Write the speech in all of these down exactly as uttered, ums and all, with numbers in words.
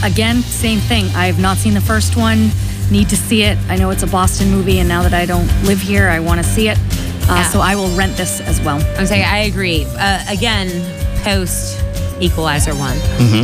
again, same thing. I have not seen the first one. Need to see it. I know it's a Boston movie, and now that I don't live here, I want to see it. Uh, Yeah. So I will rent this as well. I'm saying I agree. Uh, again, post Equalizer one.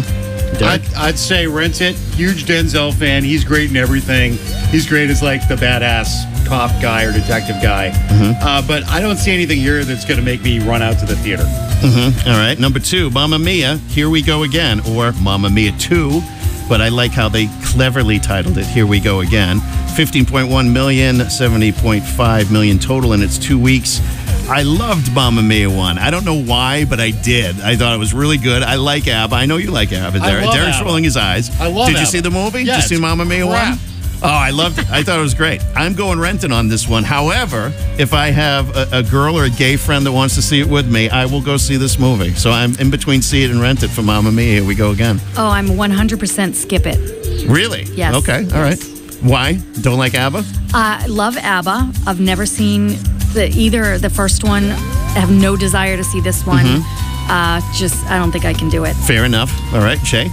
I'd, I'd say rent it. Huge Denzel fan. He's great in everything. He's great as like the badass cop guy or detective guy. Uh, but I don't see anything here that's going to make me run out to the theater. Mm-hmm. All right. Number two, Mamma Mia, Here We Go Again, or Mamma Mia two. But I like how they cleverly titled it, Here We Go Again. fifteen point one million, seventy point five million total in its two weeks. I loved Mamma Mia one. I don't know why, but I did. I thought it was really good. I like ABBA. I know you like ABBA. I Derek. love Derek's ABBA. rolling his eyes. I love Did you ABBA. see the movie? Yeah, Did you see it's Mamma Mia crap. one? Oh, I loved it. I thought it was great. I'm going renting on this one. However, if I have a, a girl or a gay friend that wants to see it with me, I will go see this movie. So I'm in between see it and rent it for Mamma Mia. Here we go again. Oh, I'm one hundred percent skip it. Really? Yes. Okay. All right. Why? Don't like ABBA? I love ABBA. I've never seen the either the first one. I have no desire to see this one. Uh, just, I don't think I can do it. Fair enough. All right. Shay?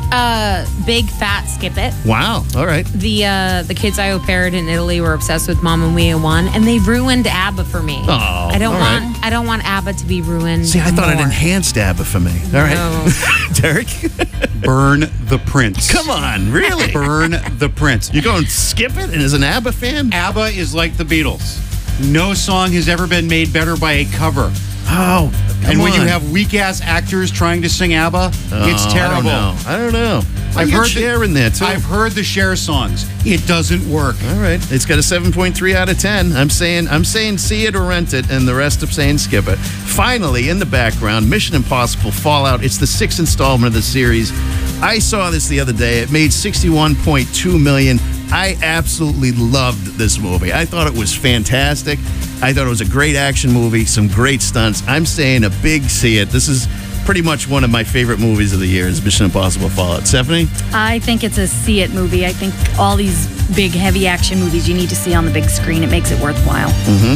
Uh, big fat skip it. Wow. All right. The uh, the kids I au paired in Italy were obsessed with Mamma Mia one, and they ruined ABBA for me. Oh, I don't all want right. I don't want ABBA to be ruined. See, I thought it more. enhanced ABBA for me. All right. No. Derek? Burn the Prince. Come on. Really? Burn the Prince. You're going to skip it and as an ABBA fan? ABBA is like the Beatles. No song has ever been made better by a cover. Oh, come and when on. you have weak-ass actors trying to sing ABBA, it's Oh, terrible. I don't know. I don't know. I've heard Cher the, in there, too. I've heard the Cher songs. It doesn't work. All right. It's got a seven point three out of ten. I'm saying I'm saying see it or rent it, and the rest of saying skip it. Finally, in the background, Mission Impossible Fallout. It's the sixth installment of the series. I saw this the other day. It made sixty-one point two million dollars. I absolutely loved this movie. I thought it was fantastic. I thought it was a great action movie, some great stunts. I'm saying a big see it. This is pretty much one of my favorite movies of the year is Mission Impossible Fallout. Stephanie? I think it's a see it movie. I think all these big, heavy action movies you need to see on the big screen. It makes it worthwhile.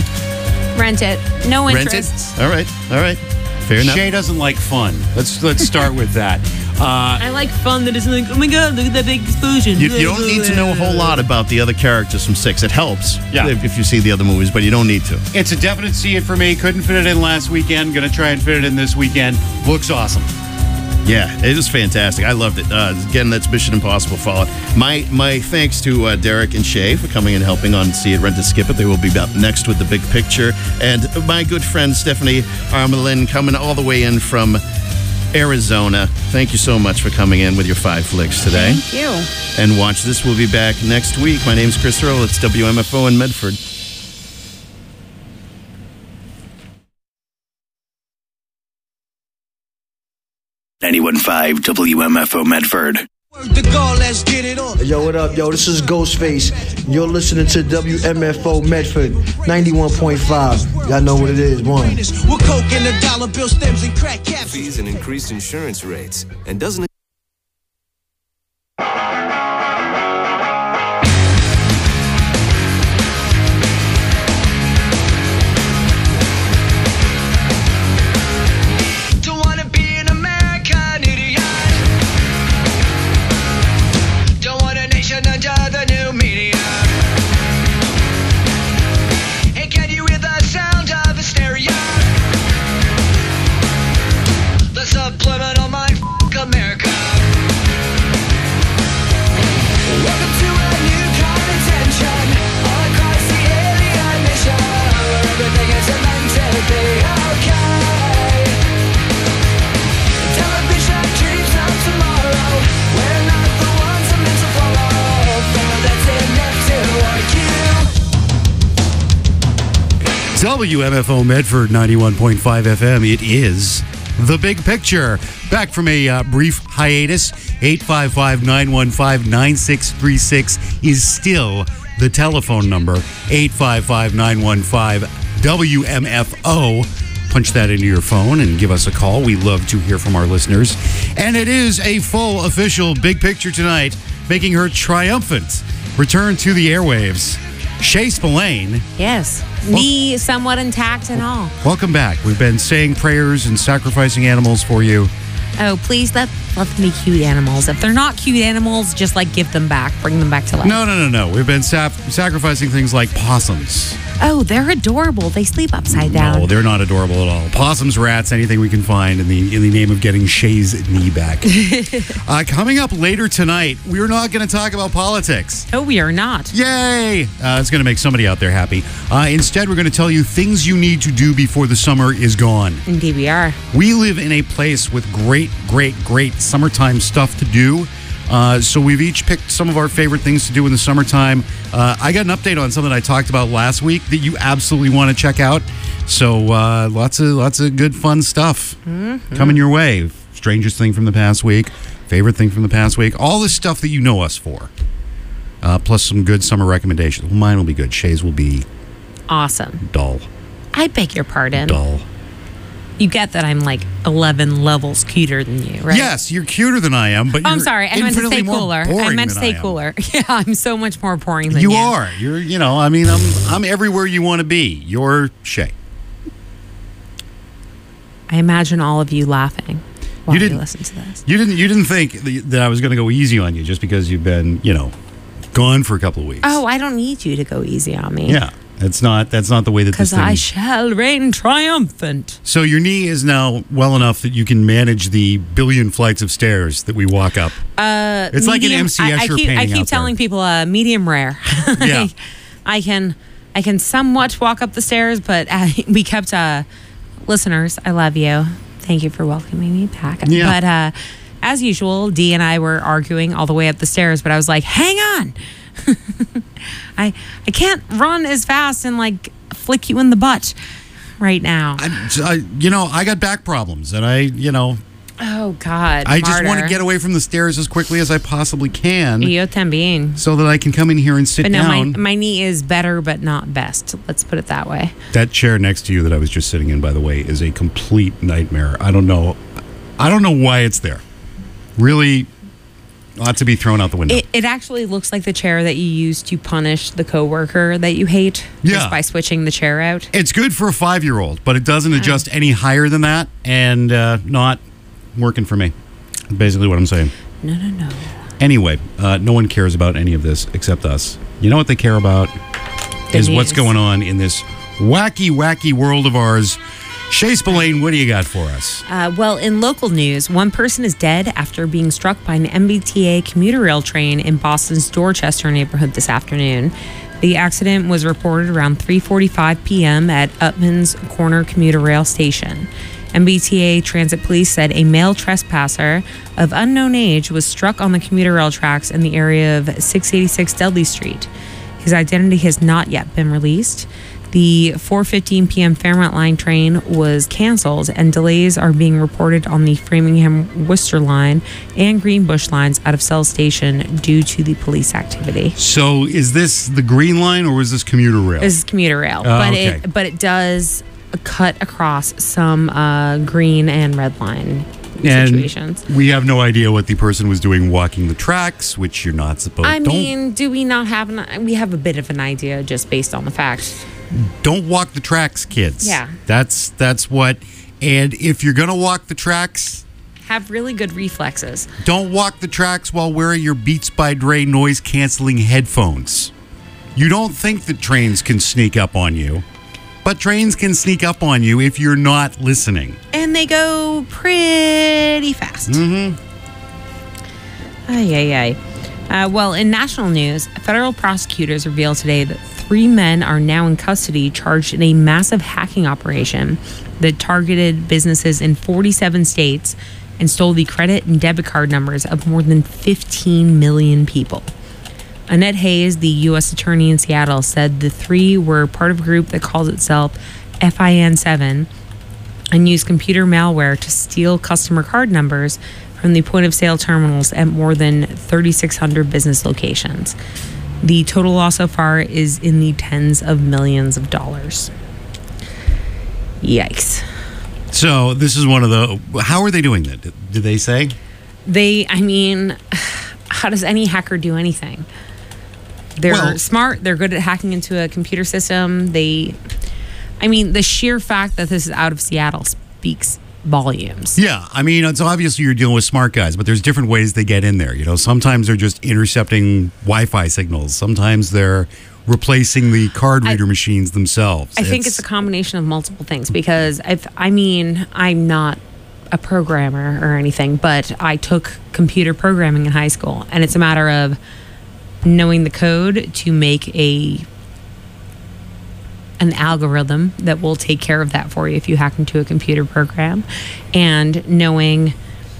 Rent it. No Rent interest. it? All right. All right. Fair enough. Shay doesn't like fun. Let's let's start with that. Uh, I like fun that isn't like, oh my god, look at that big explosion. You, you don't need to know a whole lot about the other characters from Six. It helps Yeah. if, if you see the other movies, but you don't need to. it's a definite see it for me. Couldn't fit it in last weekend. Going to try and fit it in this weekend. Looks awesome. Yeah, it is fantastic. I loved it. Uh, again, that's Mission Impossible Fallout. My my thanks to uh, Derek and Shay for coming and helping on See It, Rent It, Skip It. They will be up next with the big picture. And my good friend Stephanie Armelin coming all the way in from Arizona. Thank you so much for coming in with your five flicks today. Thank you. And watch this. We'll be back next week. My name's Chris Earl. It's W M F O in Medford. ninety-one point five W M F O Medford. The goal, let's get it on. Yo, what up, yo? This is Ghostface. You're listening to W M F O Medford ninety-one point five. Y'all know what it is, one. We're coke and the dollar bill stems and crack caps. Fees and increased insurance rates, and doesn't Don't wanna be an American idiot. Don't want a nation under the new media. Hey, can you hear the sound of hysteria? The subliminal mind f*** America. Welcome to a new kind of tension all across the alien mission, where everything is meant to be okay. Television dreams of tomorrow, we're not the ones I'm meant to follow. Feel that's enough to like you. W M F O Medford ninety-one point five F M. It is The Big Picture. Back from a uh, brief hiatus. eight five five, nine one five, nine six three six is still the telephone number. eight five five, nine one five, W M F O. Punch that into your phone and give us a call. We love to hear from our listeners. And it is a full official Big Picture tonight, making her triumphant return to the airwaves. Shay Spillane, Yes. Knee somewhat intact and all. welcome back. We've been saying prayers and sacrificing animals for you Oh, please let, let them be cute animals. If they're not cute animals, just like give them back. Bring them back to life. No, no, no, no. We've been sap- sacrificing things like possums. Oh, they're adorable. They sleep upside down. No, they're not adorable at all. Possums, rats, anything we can find in the in the name of getting Shay's knee back. uh, coming up later tonight, we're not going to talk about politics. No, we are not. Yay! Uh, it's going to make somebody out there happy. Uh, instead, we're going to tell you things you need to do before the summer is gone. Indeed we are. We live in a place with great, great, great summertime stuff to do. Uh, so we've each picked some of our favorite things to do in the summertime. Uh, I got an update on something I talked about last week that you absolutely want to check out. So uh, lots of lots of good fun stuff mm-hmm. coming your way. Strangest thing from the past week, favorite thing from the past week, all the stuff that you know us for. Uh, plus some good summer recommendations. Well, mine will be good. Shay's will be awesome. Dull. I beg your pardon. Dull. You get that I'm like eleven levels cuter than you, right? Yes, you're cuter than I am, but oh, you're I'm sorry. I meant to say cooler. I meant to say I cooler. Yeah, I'm so much more boring than you. You are. You're, you know, I mean, I'm I'm everywhere you want to be. You're Shay. I imagine all of you laughing while you, you didn't, listen to this. You didn't you didn't think that I was going to go easy on you just because you've been, you know, gone for a couple of weeks. Oh, I don't need you to go easy on me. Yeah. That's not that's not the way that this Because thing... I shall reign triumphant. So your knee is now well enough that you can manage the billion flights of stairs that we walk up. Uh, it's medium, like an M C Escher I, I keep, painting I keep out telling there. people uh, medium rare. Yeah. I, I can I can somewhat walk up the stairs, but uh, we kept uh, listeners. I love you. Thank you for welcoming me back. Yeah. But uh, as usual, Dee and I were arguing all the way up the stairs. But I was like, "Hang on, I I can't run as fast and like flick you in the butt right now." I, I, you know, I got back problems, and I, you know, Oh God, I just want martyr. to get away from the stairs as quickly as I possibly can, Yo también. so that I can come in here and sit But no, down. my, my knee is better, but not best. Let's put it that way. That chair next to you that I was just sitting in, by the way, is a complete nightmare. I don't know, I don't know why it's there. Really, ought to be thrown out the window. It, it actually looks like the chair that you use to punish the coworker that you hate, Yeah. just by switching the chair out. It's good for a five-year-old, but it doesn't adjust any higher than that, and uh, not working for me. Basically what I'm saying. No, no, no. Anyway, uh, no one cares about any of this except us. You know what they care about The is what's news. going on in this wacky, wacky world of ours. Shay Spillane, what do you got for us? Uh, well, in local news, one person is dead after being struck by an M B T A commuter rail train in Boston's Dorchester neighborhood this afternoon. The accident was reported around three forty-five p.m. at Upman's Corner commuter rail station. M B T A Transit Police said a male trespasser of unknown age was struck on the commuter rail tracks in the area of six eighty-six Dudley Street. His identity has not yet been released. The four fifteen p.m. Fairmont Line train was canceled, and delays are being reported on the Framingham-Worcester line and Greenbush lines out of Cell Station due to the police activity. So is this the Green Line or was this commuter rail? This is commuter rail, Oh, but okay. it but it does cut across some uh, green and red line and situations. we have no idea what the person was doing walking the tracks, which you're not supposed to. I don't, mean, do we not have an? We have a bit of an idea just based on the fact. don't walk the tracks, kids. Yeah. That's that's what. And if you're gonna walk the tracks, Have really good reflexes. don't walk the tracks while wearing your Beats by Dre noise canceling headphones. You don't think that trains can sneak up on you, but trains can sneak up on you if you're not listening. And they go pretty fast. Mm-hmm. Ay, ay, ay. Uh, well, in national news, federal prosecutors revealed today that three men are now in custody charged in a massive hacking operation that targeted businesses in forty-seven states and stole the credit and debit card numbers of more than fifteen million people. Annette Hayes, the U S attorney in Seattle, said the three were part of a group that calls itself F I N seven and used computer malware to steal customer card numbers from the point-of-sale terminals at more than thirty-six hundred business locations. The total loss so far is in the tens of millions of dollars. Yikes. So this is one of the. How are they doing that? Did, did they say? They, I mean, how does any hacker do anything? They're Well- smart. They're good at hacking into a computer system. They, I mean, the sheer fact that this is out of Seattle speaks volumes. Yeah, I mean, it's obviously you're dealing with smart guys, but there's different ways they get in there. You know, sometimes they're just intercepting Wi-Fi signals. Sometimes they're replacing the card reader I, machines themselves. I think it's a combination of multiple things because if I mean, I'm not a programmer or anything, but I took computer programming in high school, and it's a matter of knowing the code to make a an algorithm that will take care of that for you if you hack into a computer program, and knowing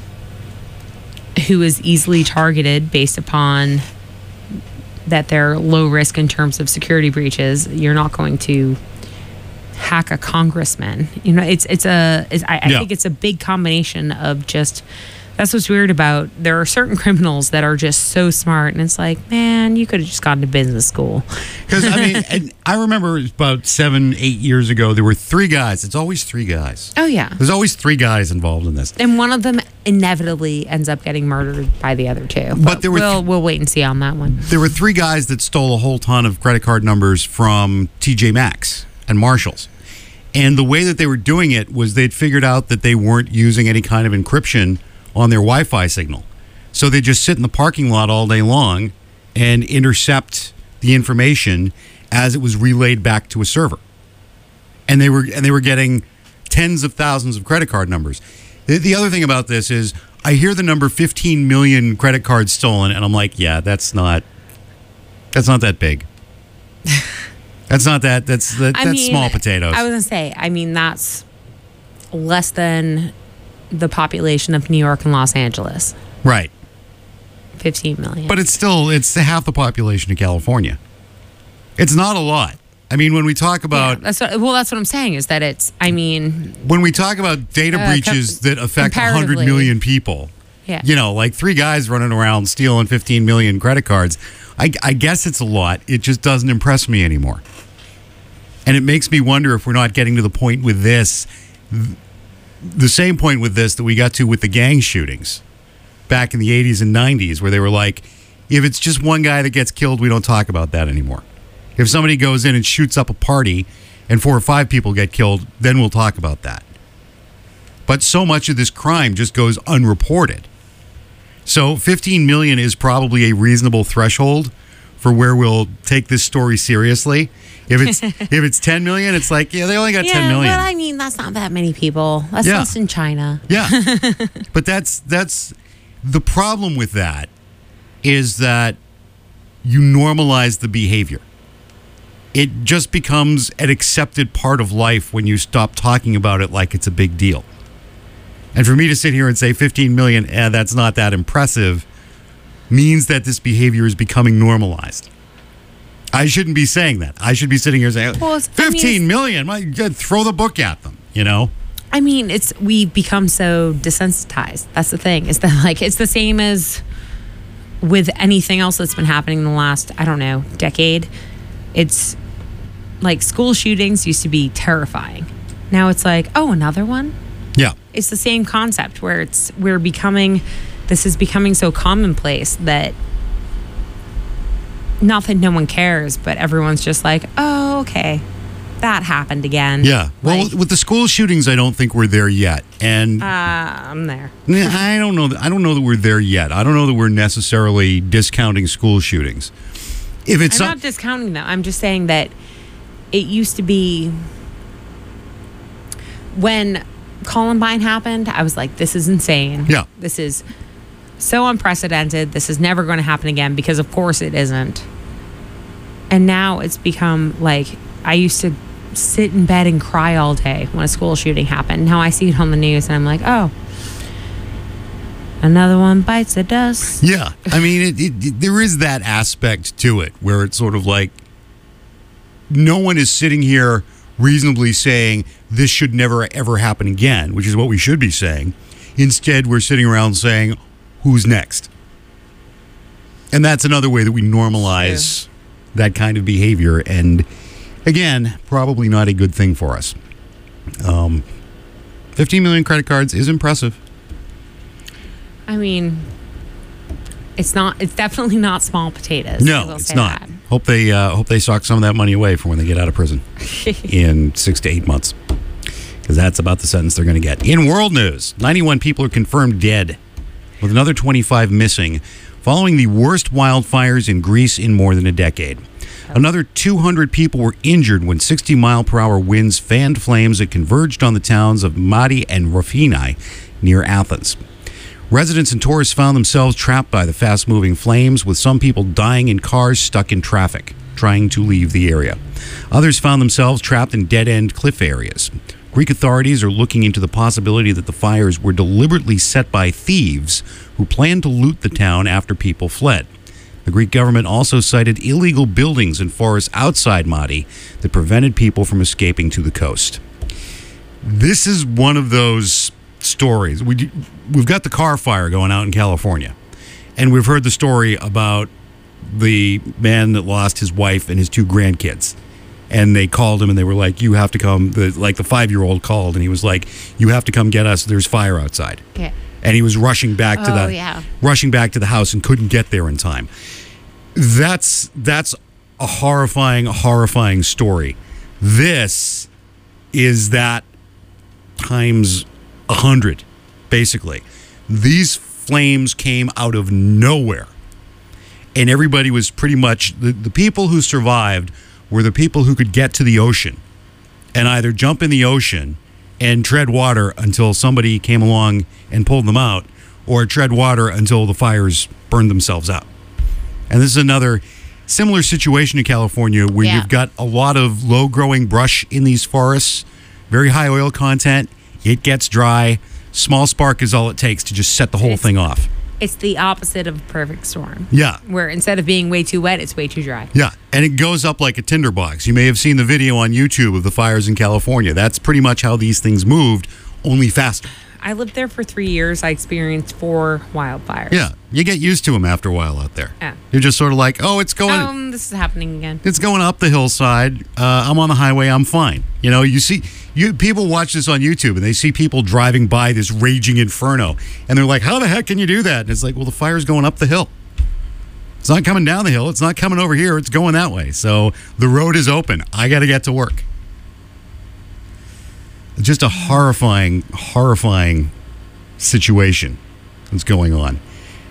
who is easily targeted based upon that they're low risk in terms of security breaches. You're not going to hack a congressman. You know, it's it's a it's, I, I Yeah. think it's a big combination of just. That's what's weird about, there are certain criminals that are just so smart, and it's like, man, you could have just gone to business school. Because, I mean, and I remember about seven, eight years ago, there were three guys. It's always three guys. Oh, yeah. There's always three guys involved in this. And one of them inevitably ends up getting murdered by the other two. But, But there were we'll, th- we'll wait and see on that one. There were three guys that stole a whole ton of credit card numbers from T J Maxx and Marshalls. And the way that they were doing it was they'd figured out that they weren't using any kind of encryption on their Wi-Fi signal. So they just sit in the parking lot all day long and intercept the information as it was relayed back to a server. And they were and they were getting tens of thousands of credit card numbers. The, the other thing about this is I hear the number fifteen million credit cards stolen, and I'm like, yeah, that's not that's not that big. That's not that that's that, I that's mean, small potatoes. I was going to say, I mean, that's less than the population of New York and Los Angeles. Right. fifteen million. But it's still it's half the population of California. It's not a lot. I mean, when we talk about Yeah, that's what, well, that's what I'm saying is that it's, I mean, when we talk about data Uh, breaches com- that affect one hundred comparatively. million people, yeah. you know, like three guys running around stealing fifteen million credit cards, I, I guess it's a lot. It just doesn't impress me anymore. And it makes me wonder if we're not getting to the point with this, the same point with this that we got to with the gang shootings back in the eighties and nineties, where they were like, if it's just one guy that gets killed, we don't talk about that anymore. If somebody goes in and shoots up a party and four or five people get killed, then we'll talk about that. But so much of this crime just goes unreported. So fifteen million is probably a reasonable threshold for where we'll take this story seriously. If it's if it's ten million, it's like, yeah, they only got yeah, ten million. well, I mean, that's not that many people. That's Yeah. less in China. Yeah. But that's that's the problem with that is that you normalize the behavior. It just becomes an accepted part of life when you stop talking about it like it's a big deal. And for me to sit here and say fifteen million, eh, that's not that impressive, means that this behavior is becoming normalized. I shouldn't be saying that. I should be sitting here saying, Well, it's- I mean, fifteen million, my God, throw the book at them, you know? I mean, it's we've become so desensitized. That's the thing. Is that like it's the same as with anything else that's been happening in the last, I don't know, decade. It's like school shootings used to be terrifying. Now it's like, oh, another one? Yeah. It's the same concept where it's we're becoming this is becoming so commonplace that not that no one cares, but everyone's just like, oh, okay, that happened again. Yeah. Well, Like, with the school shootings, I don't think we're there yet. And uh, I'm there. Nah, I don't know. That, I don't know that we're there yet. I don't know that we're necessarily discounting school shootings. If it's I'm some- not discounting them. I'm just saying that it used to be when Columbine happened, I was like, this is insane. Yeah. This is so unprecedented. This is never going to happen again because, of course, it isn't. And now it's become like I used to sit in bed and cry all day when a school shooting happened. Now I see it on the news and I'm like, oh, another one bites the dust. Yeah, I mean, it, it, it- there is that aspect to it where it's sort of like no one is sitting here reasonably saying this should never ever happen again, which is what we should be saying. Instead, we're sitting around saying, who's next? And that's another way that we normalize that kind of behavior. And again, probably not a good thing for us. Um, fifteen million credit cards is impressive. I mean, it's not. It's definitely not small potatoes. I No, will it's say not. that. Hope they uh, hope they sock some of that money away for when they get out of prison in six to eight months. because that's about the sentence they're going to get. In world news, ninety-one people are confirmed dead, with another twenty-five missing, following the worst wildfires in Greece in more than a decade. Another two hundred people were injured when sixty mile per hour winds fanned flames that converged on the towns of Madi and Rafini near Athens. Residents and tourists found themselves trapped by the fast-moving flames, with some people dying in cars stuck in traffic, trying to leave the area. Others found themselves trapped in dead-end cliff areas. Greek authorities are looking into the possibility that the fires were deliberately set by thieves who planned to loot the town after people fled. The Greek government also cited illegal buildings and forests outside Madi that prevented people from escaping to the coast. This is one of those stories. We, we've got the car fire going out in California, and we've heard the story about the man that lost his wife and his two grandkids. And they called him and they were like, you have to come. The, like the five-year-old called and he was like, you have to come get us. There's fire outside. Okay. And he was rushing back to Oh, the yeah. rushing back to the house and couldn't get there in time. That's that's a horrifying, horrifying story. This is that times a hundred, basically. These flames came out of nowhere. And everybody was pretty much, the, the people who survived were the people who could get to the ocean and either jump in the ocean and tread water until somebody came along and pulled them out, or tread water until the fires burned themselves out. And this is another similar situation in California where Yeah. you've got a lot of low-growing brush in these forests, very high oil content. It gets dry. Small spark is all it takes to just set the whole It's- thing off. It's the opposite of a perfect storm. Yeah. Where instead of being way too wet, it's way too dry. Yeah, and it goes up like a tinderbox. You may have seen the video on YouTube of the fires in California. That's pretty much how these things moved, only faster. I lived there for three years. I experienced four wildfires. Yeah, you get used to them after a while out there. Yeah. You're just sort of like, oh, it's going, Um, this is happening again. it's going up the hillside. Uh, I'm on the highway. I'm fine. You know, you see, you people watch this on YouTube and they see people driving by this raging inferno, and they're like, how the heck can you do that? And it's like, well, the fire's going up the hill. It's not coming down the hill. It's not coming over here. It's going that way. So the road is open. I got to get to work. Just a horrifying, horrifying situation that's going on.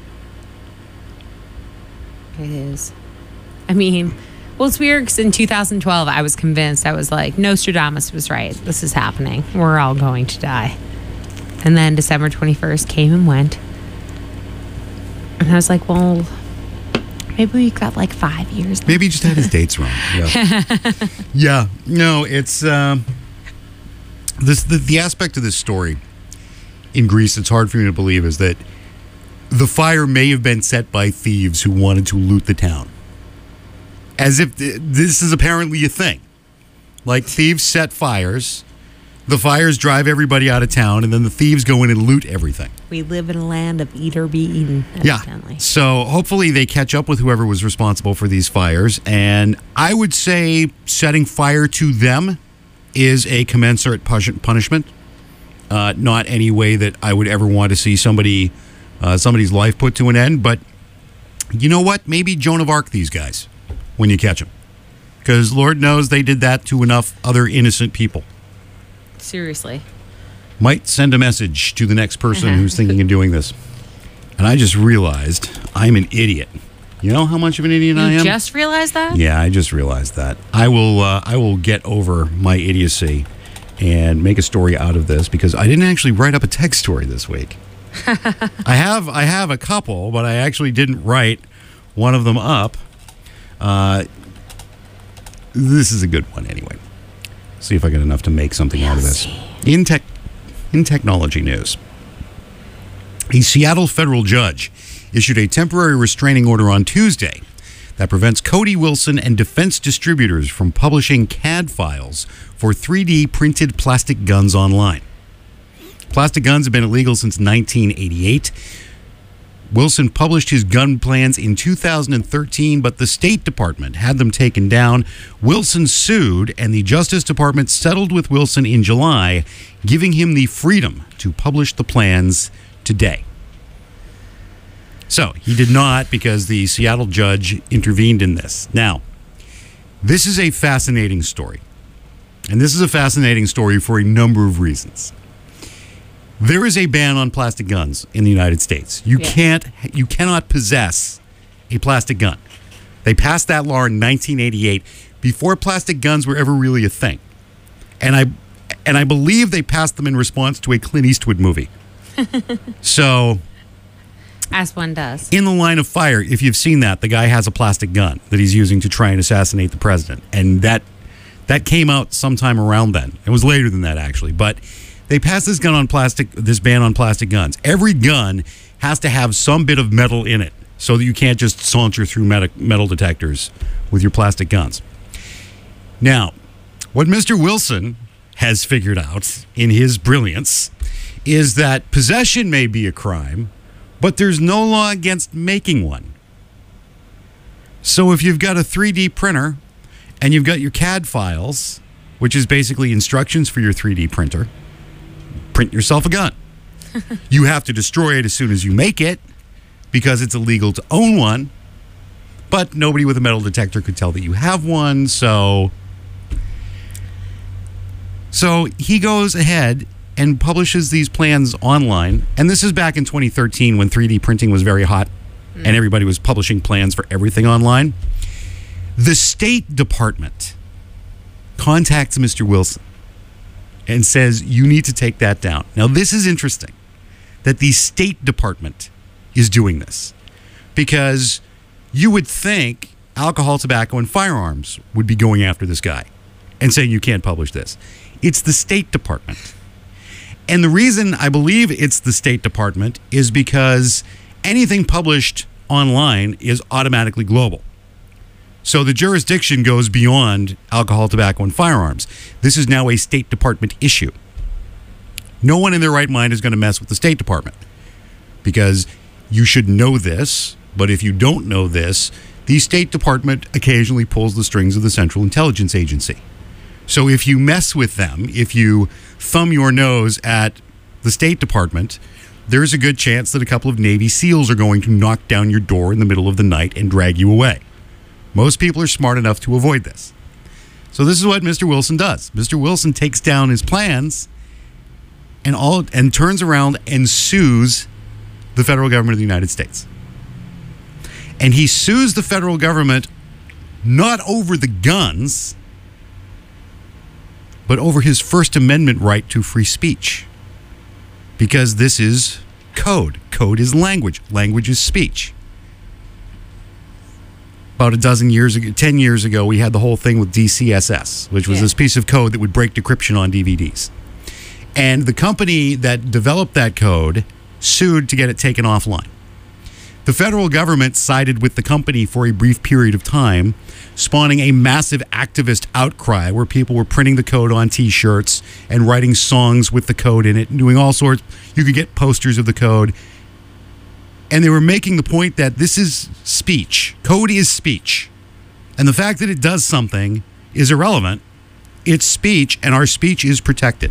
It is. I mean, well, it's weird because in two thousand twelve, I was convinced. I was like, Nostradamus was right. This is happening. We're all going to die. And then December twenty-first came and went. And I was like, well, maybe we've got like five years. Maybe he just had his dates wrong. Yeah. Yeah. No, it's um, this the, the aspect of this story in Greece it's hard for me to believe is that the fire may have been set by thieves who wanted to loot the town. As if th- this is apparently a thing. Like thieves set fires, the fires drive everybody out of town, and then the thieves go in and loot everything. We live in a land of eat or be eaten, Yeah. evidently. So hopefully they catch up with whoever was responsible for these fires. And I would say setting fire to them is a commensurate push- punishment. Uh, not any way that I would ever want to see somebody, uh, somebody's life put to an end. But you know what? Maybe Joan of Arc these guys when you catch them. Because Lord knows they did that to enough other innocent people. Seriously. Might send a message to the next person who's thinking of doing this. And I just realized I'm an idiot. You know how much of an idiot I You am? just realized that? Yeah, I just realized that. I will uh, I will get over my idiocy and make a story out of this because I didn't actually write up a text story this week. I have I have a couple, but I actually didn't write one of them up. Uh, this is a good one anyway. See if I get enough to make something out of this. In tech in technology news, a Seattle federal judge issued a temporary restraining order on Tuesday that prevents Cody Wilson and defense distributors from publishing C A D files for three D printed plastic guns online. Plastic guns have been illegal since nineteen eighty-eight. Wilson published his gun plans in two thousand thirteen, but the State Department had them taken down. Wilson sued, and the Justice Department settled with Wilson in July, giving him the freedom to publish the plans today. So, he did not because the Seattle judge intervened in this. Now, this is a fascinating story. And this is a fascinating story for a number of reasons. There is a ban on plastic guns in the United States. You Yeah. can't, you cannot possess a plastic gun. They passed that law in nineteen eighty-eight, before plastic guns were ever really a thing. And I, and I believe they passed them in response to a Clint Eastwood movie. So, As one does. in the line of fire, if you've seen that, the guy has a plastic gun that he's using to try and assassinate the president. And that that came out sometime around then. It was later than that, actually. But they passed this gun on plastic, this ban on plastic guns. Every gun has to have some bit of metal in it so that you can't just saunter through metal, metal detectors with your plastic guns. Now, what Mister Wilson has figured out in his brilliance is that possession may be a crime, but there's no law against making one. So if you've got a three D printer and you've got your C A D files, which is basically instructions for your three D printer, print yourself a gun. You have to destroy it as soon as you make it because it's illegal to own one, but nobody with a metal detector could tell that you have one, so... So he goes ahead and publishes these plans online. And this is back in twenty thirteen when three D printing was very hot and everybody was publishing plans for everything online. The State Department contacts Mister Wilson and says, you need to take that down. Now, this is interesting that the State Department is doing this because you would think alcohol, tobacco, and firearms would be going after this guy and saying you can't publish this. It's the State Department. And the reason I believe it's the State Department is because anything published online is automatically global. So the jurisdiction goes beyond alcohol, tobacco, and firearms. This is now a State Department issue. No one in their right mind is going to mess with the State Department because you should know this, but if you don't know this, the State Department occasionally pulls the strings of the Central Intelligence Agency. So if you mess with them, if you thumb your nose at the State Department, there's a good chance that a couple of Navy SEALs are going to knock down your door in the middle of the night and drag you away. Most people are smart enough to avoid this. So this is what Mister Wilson does. Mister Wilson takes down his plans and all and turns around and sues the federal government of the United States. And he sues the federal government not over the guns, but over his First Amendment right to free speech. Because this is code. Code is language. Language is speech. About a dozen years ago, ten years ago, we had the whole thing with D C S S, which was Yeah. this piece of code that would break decryption on D V Ds. And the company that developed that code sued to get it taken offline. The federal government sided with the company for a brief period of time, spawning a massive activist outcry where people were printing the code on T-shirts and writing songs with the code in it and doing all sorts. You could get posters of the code. And they were making the point that this is speech. Code is speech. And the fact that it does something is irrelevant. It's speech, and our speech is protected.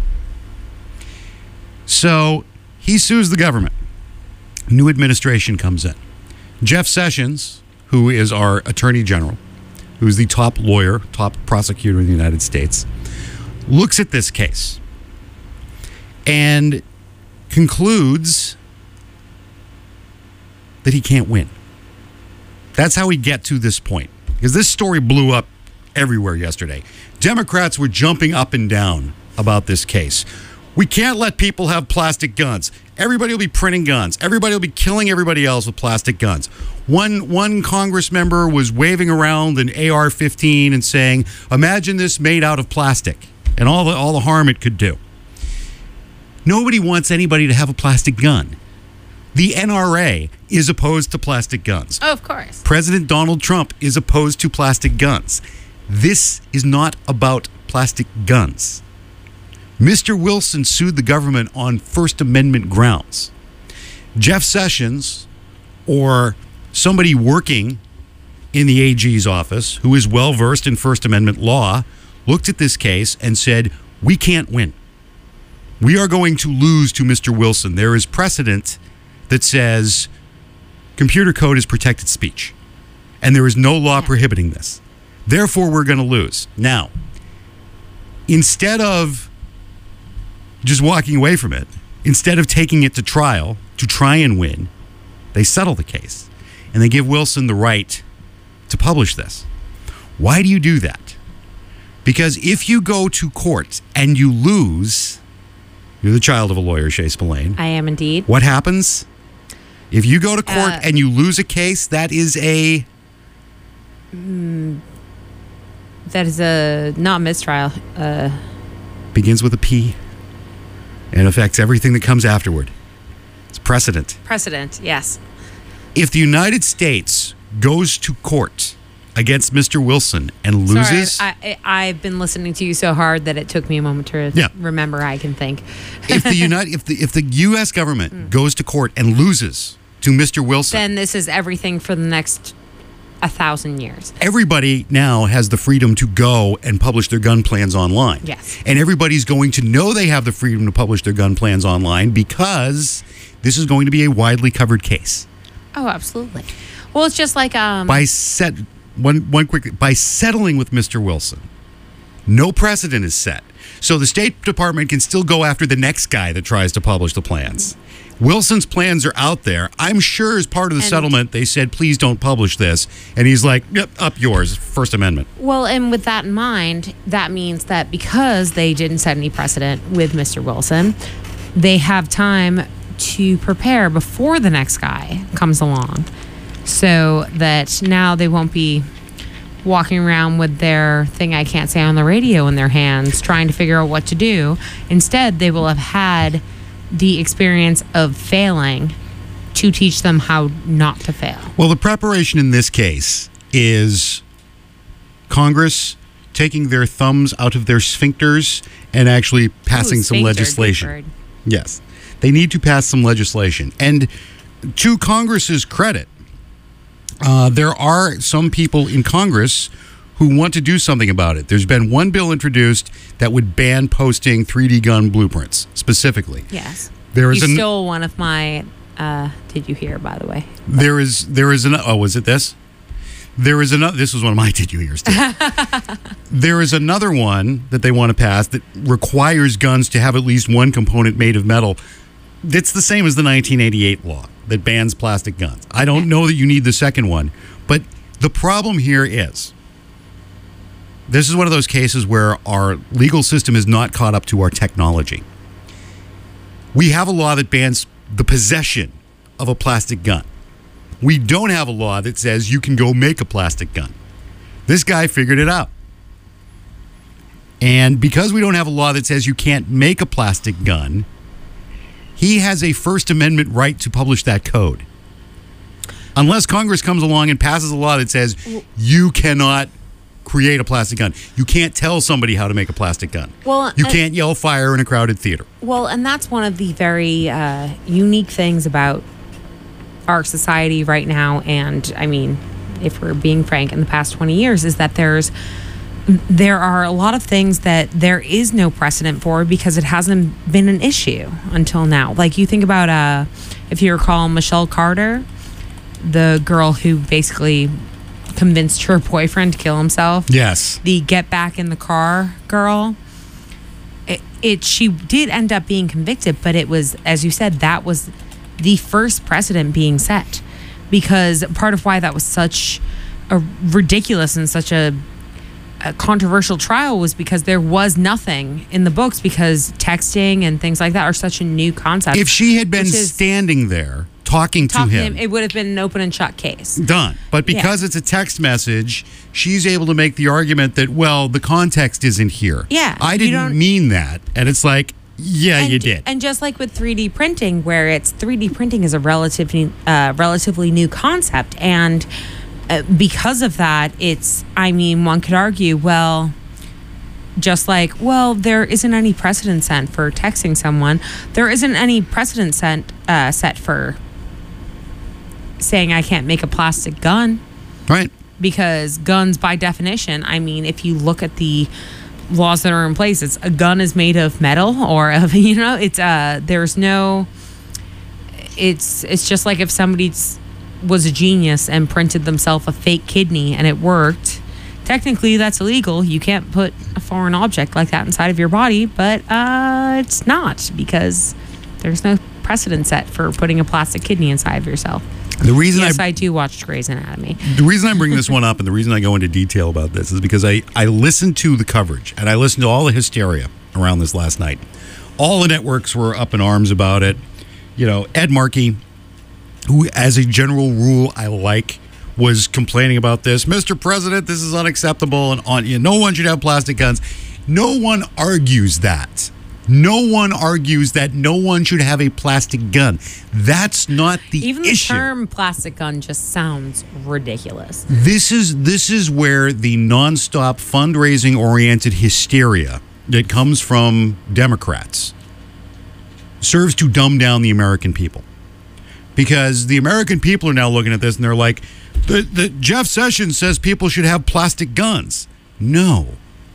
So he sues the government. New administration comes in. Jeff Sessions, who is our attorney general, who's the top lawyer, top prosecutor in the United States, looks at this case and concludes that he can't win. That's how we get to this point. Because this story blew up everywhere yesterday. Democrats were jumping up and down about this case. We can't let people have plastic guns. Everybody will be printing guns. Everybody will be killing everybody else with plastic guns. One one Congress member was waving around an A R fifteen and saying, imagine this made out of plastic and all the all the harm it could do. Nobody wants anybody to have a plastic gun. The N R A is opposed to plastic guns. Oh, of course. President Donald Trump is opposed to plastic guns. This is not about plastic guns. Mister Wilson sued the government on First Amendment grounds. Jeff Sessions, or somebody working in the A G's office who is well versed in First Amendment law, looked at this case and said, we can't win. We are going to lose to Mister Wilson. There is precedent that says computer code is protected speech, and there is no law prohibiting this. Therefore, we're going to lose. Now, instead of just walking away from it, instead of taking it to trial to try and win, they settle the case and they give Wilson the right to publish this. Why do you do that? Because if you go to court and you lose, you're the child of a lawyer, Shay Spillane. I am indeed. What happens? If you go to court Uh, and you lose a case, that is a... That is a not mistrial. Uh, begins with a P and affects everything that comes afterward. It's precedent. precedent, yes. If the United States goes to court against Mister Wilson and loses... Sorry, I, I, I've been listening to you so hard that it took me a moment to Yeah. remember I can think. if the United, if the if the U S government goes to court and loses to Mister Wilson, Then this is everything for the next a thousand years. everybody now has the freedom to go and publish their gun plans online. Yes. And everybody's going to know they have the freedom to publish their gun plans online because this is going to be a widely covered case. Oh, absolutely. Well, it's just like um. By set one one quick by settling with Mister Wilson, no precedent is set. So the State Department can still go after the next guy that tries to publish the plans. Wilson's plans are out there. I'm sure as part of the And- settlement, they said, please don't publish this. And he's like, yep, up yours, First Amendment. Well, and with that in mind, that means that because they didn't set any precedent with Mister Wilson, they have time to prepare before the next guy comes along, so that now they won't be walking around with their thing I can't say on the radio in their hands trying to figure out what to do. Instead, they will have had the experience of failing to teach them how not to fail. Well, the preparation in this case is Congress taking their thumbs out of their sphincters and actually passing Ooh, some sphincter, legislation. good word. Yes. They need to pass some legislation. And to Congress's credit, uh, there are some people in Congress who want to do something about it. There's been one bill introduced that would ban posting three D gun blueprints specifically. Yes. There is you an- stole one of my, uh, did you hear, by the way? There is there is an oh was it this? There is another. This was one of my did you hears too. There is another one that they want to pass that requires guns to have at least one component made of metal. It's the same as the nineteen eighty-eight law that bans plastic guns. I don't know that you need the second one, but the problem here is this is one of those cases where our legal system is not caught up to our technology. We have a law that bans the possession of a plastic gun. We don't have a law that says you can go make a plastic gun. This guy figured it out. And because we don't have a law that says you can't make a plastic gun, he has a First Amendment right to publish that code. Unless Congress comes along and passes a law that says you cannot create a plastic gun. You can't tell somebody how to make a plastic gun. Well, you and- can't yell fire in a crowded theater. Well, and that's one of the very uh, unique things about our society right now. And I mean, if we're being frank, in the past twenty years, is that there's there are a lot of things that there is no precedent for because it hasn't been an issue until now. Like you think about, uh, if you recall, Michelle Carter, the girl who basically convinced her boyfriend to kill himself. Yes. The get back in the car girl. It, it she did end up being convicted, but it was, as you said, that was the first precedent being set, because part of why that was such a ridiculous and such a, a controversial trial was because there was nothing in the books, because texting and things like that are such a new concept. If she had been which is- standing there talking to talking to him, him, it would have been an open and shut case. done. But because it's a text message, she's able to make the argument that, well, the context isn't here. Yeah, I you didn't don't- mean that. And it's like, yeah, and, you did. And just like with three D printing, where it's three D printing is a relatively uh, relatively new concept, and uh, because of that, it's, I mean, one could argue, well, just like, well, there isn't any precedent set for texting someone. There isn't any precedent set uh, set for saying I can't make a plastic gun. Right. Because guns, by definition, I mean, if you look at the laws that are in place, it's a gun is made of metal or of, you know, it's uh there's no, it's it's just like if somebody was a genius and printed themselves a fake kidney and it worked, technically that's illegal. You can't put a foreign object like that inside of your body, but uh, it's not because there's no precedent set for putting a plastic kidney inside of yourself. The reason yes, I, I do watch Grey's Anatomy. The reason I bring this one up and the reason I go into detail about this is because I, I listened to the coverage and I listened to all the hysteria around this last night. All the networks were up in arms about it. You know, Ed Markey, who as a general rule I like, was complaining about this. Mister President, this is unacceptable and on, you know, no one should have plastic guns. No one argues that. No one argues that no one should have a plastic gun. That's not the Even the issue. term plastic gun just sounds ridiculous. This is this is where the nonstop fundraising oriented hysteria that comes from Democrats serves to dumb down the American people. Because the American people are now looking at this and they're like, the, the Jeff Sessions says people should have plastic guns. No.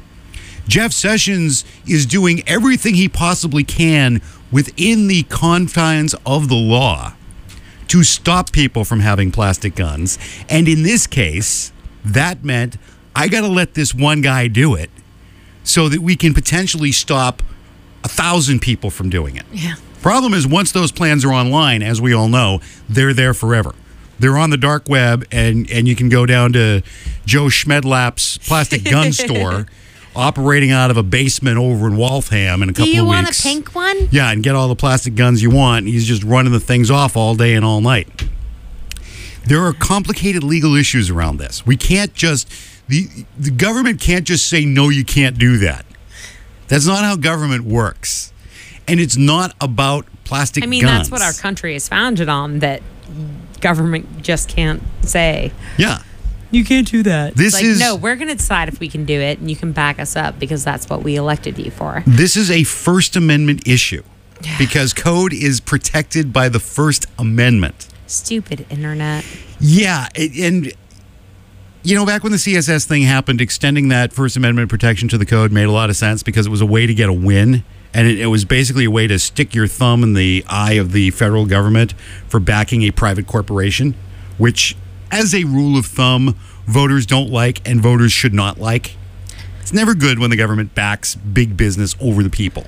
Jeff Sessions is doing everything he possibly can within the confines of the law to stop people from having plastic guns. And in this case, that meant I got to let this one guy do it so that we can potentially stop a thousand people from doing it. Yeah. Problem is, once those plans are online, as we all know, they're there forever. They're on the dark web, and, and you can go down to Joe Schmedlap's plastic gun store operating out of a basement over in Waltham in a couple of weeks. Do you want a pink one? Yeah, and get all the plastic guns you want. He's just running the things off all day and all night. There are complicated legal issues around this. We can't just, the, the government can't just say, no, you can't do that. That's not how government works. And it's not about plastic guns. I mean, guns. that's what our country is founded on, that government just can't say. Yeah. You can't do that. This like, is no, we're going to decide if we can do it, and you can back us up because that's what we elected you for. This is a First Amendment issue because code is protected by the First Amendment. Stupid internet. Yeah, and you know, back when the C S S thing happened, extending that First Amendment protection to the code made a lot of sense because it was a way to get a win. And it, it was basically a way to stick your thumb in the eye of the federal government for backing a private corporation, which, as a rule of thumb, voters don't like and voters should not like. It's never good when the government backs big business over the people.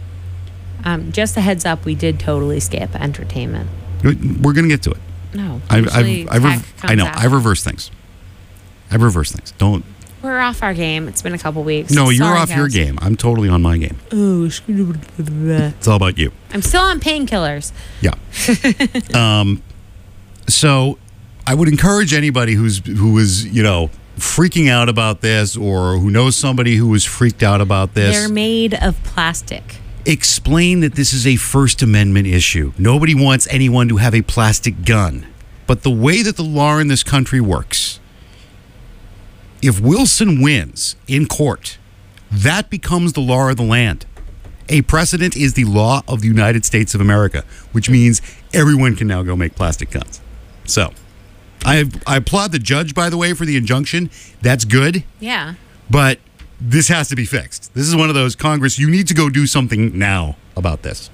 Um, just a heads up, we did totally skip entertainment. We're going to get to it. No. I've, usually I've, I've, tech rev- I comes know. out. I've reversed things. I've reversed things. Don't. We're off our game. It's been a couple weeks. No, you're Sorry, off your guys. game. I'm totally on my game. Oh, It's all about you. I'm still on painkillers. Yeah. um, so I would encourage anybody who's who is, you know, freaking out about this or who knows somebody who was freaked out about this. They're made of plastic. Explain that this is a First Amendment issue. Nobody wants anyone to have a plastic gun. But the way that the law in this country works, if Wilson wins in court, that becomes the law of the land. A precedent is the law of the United States of America, which means everyone can now go make plastic guns. So, I I applaud the judge, by the way, for the injunction. That's good, Yeah. but this has to be fixed. This is one of those, Congress, you need to go do something now about this.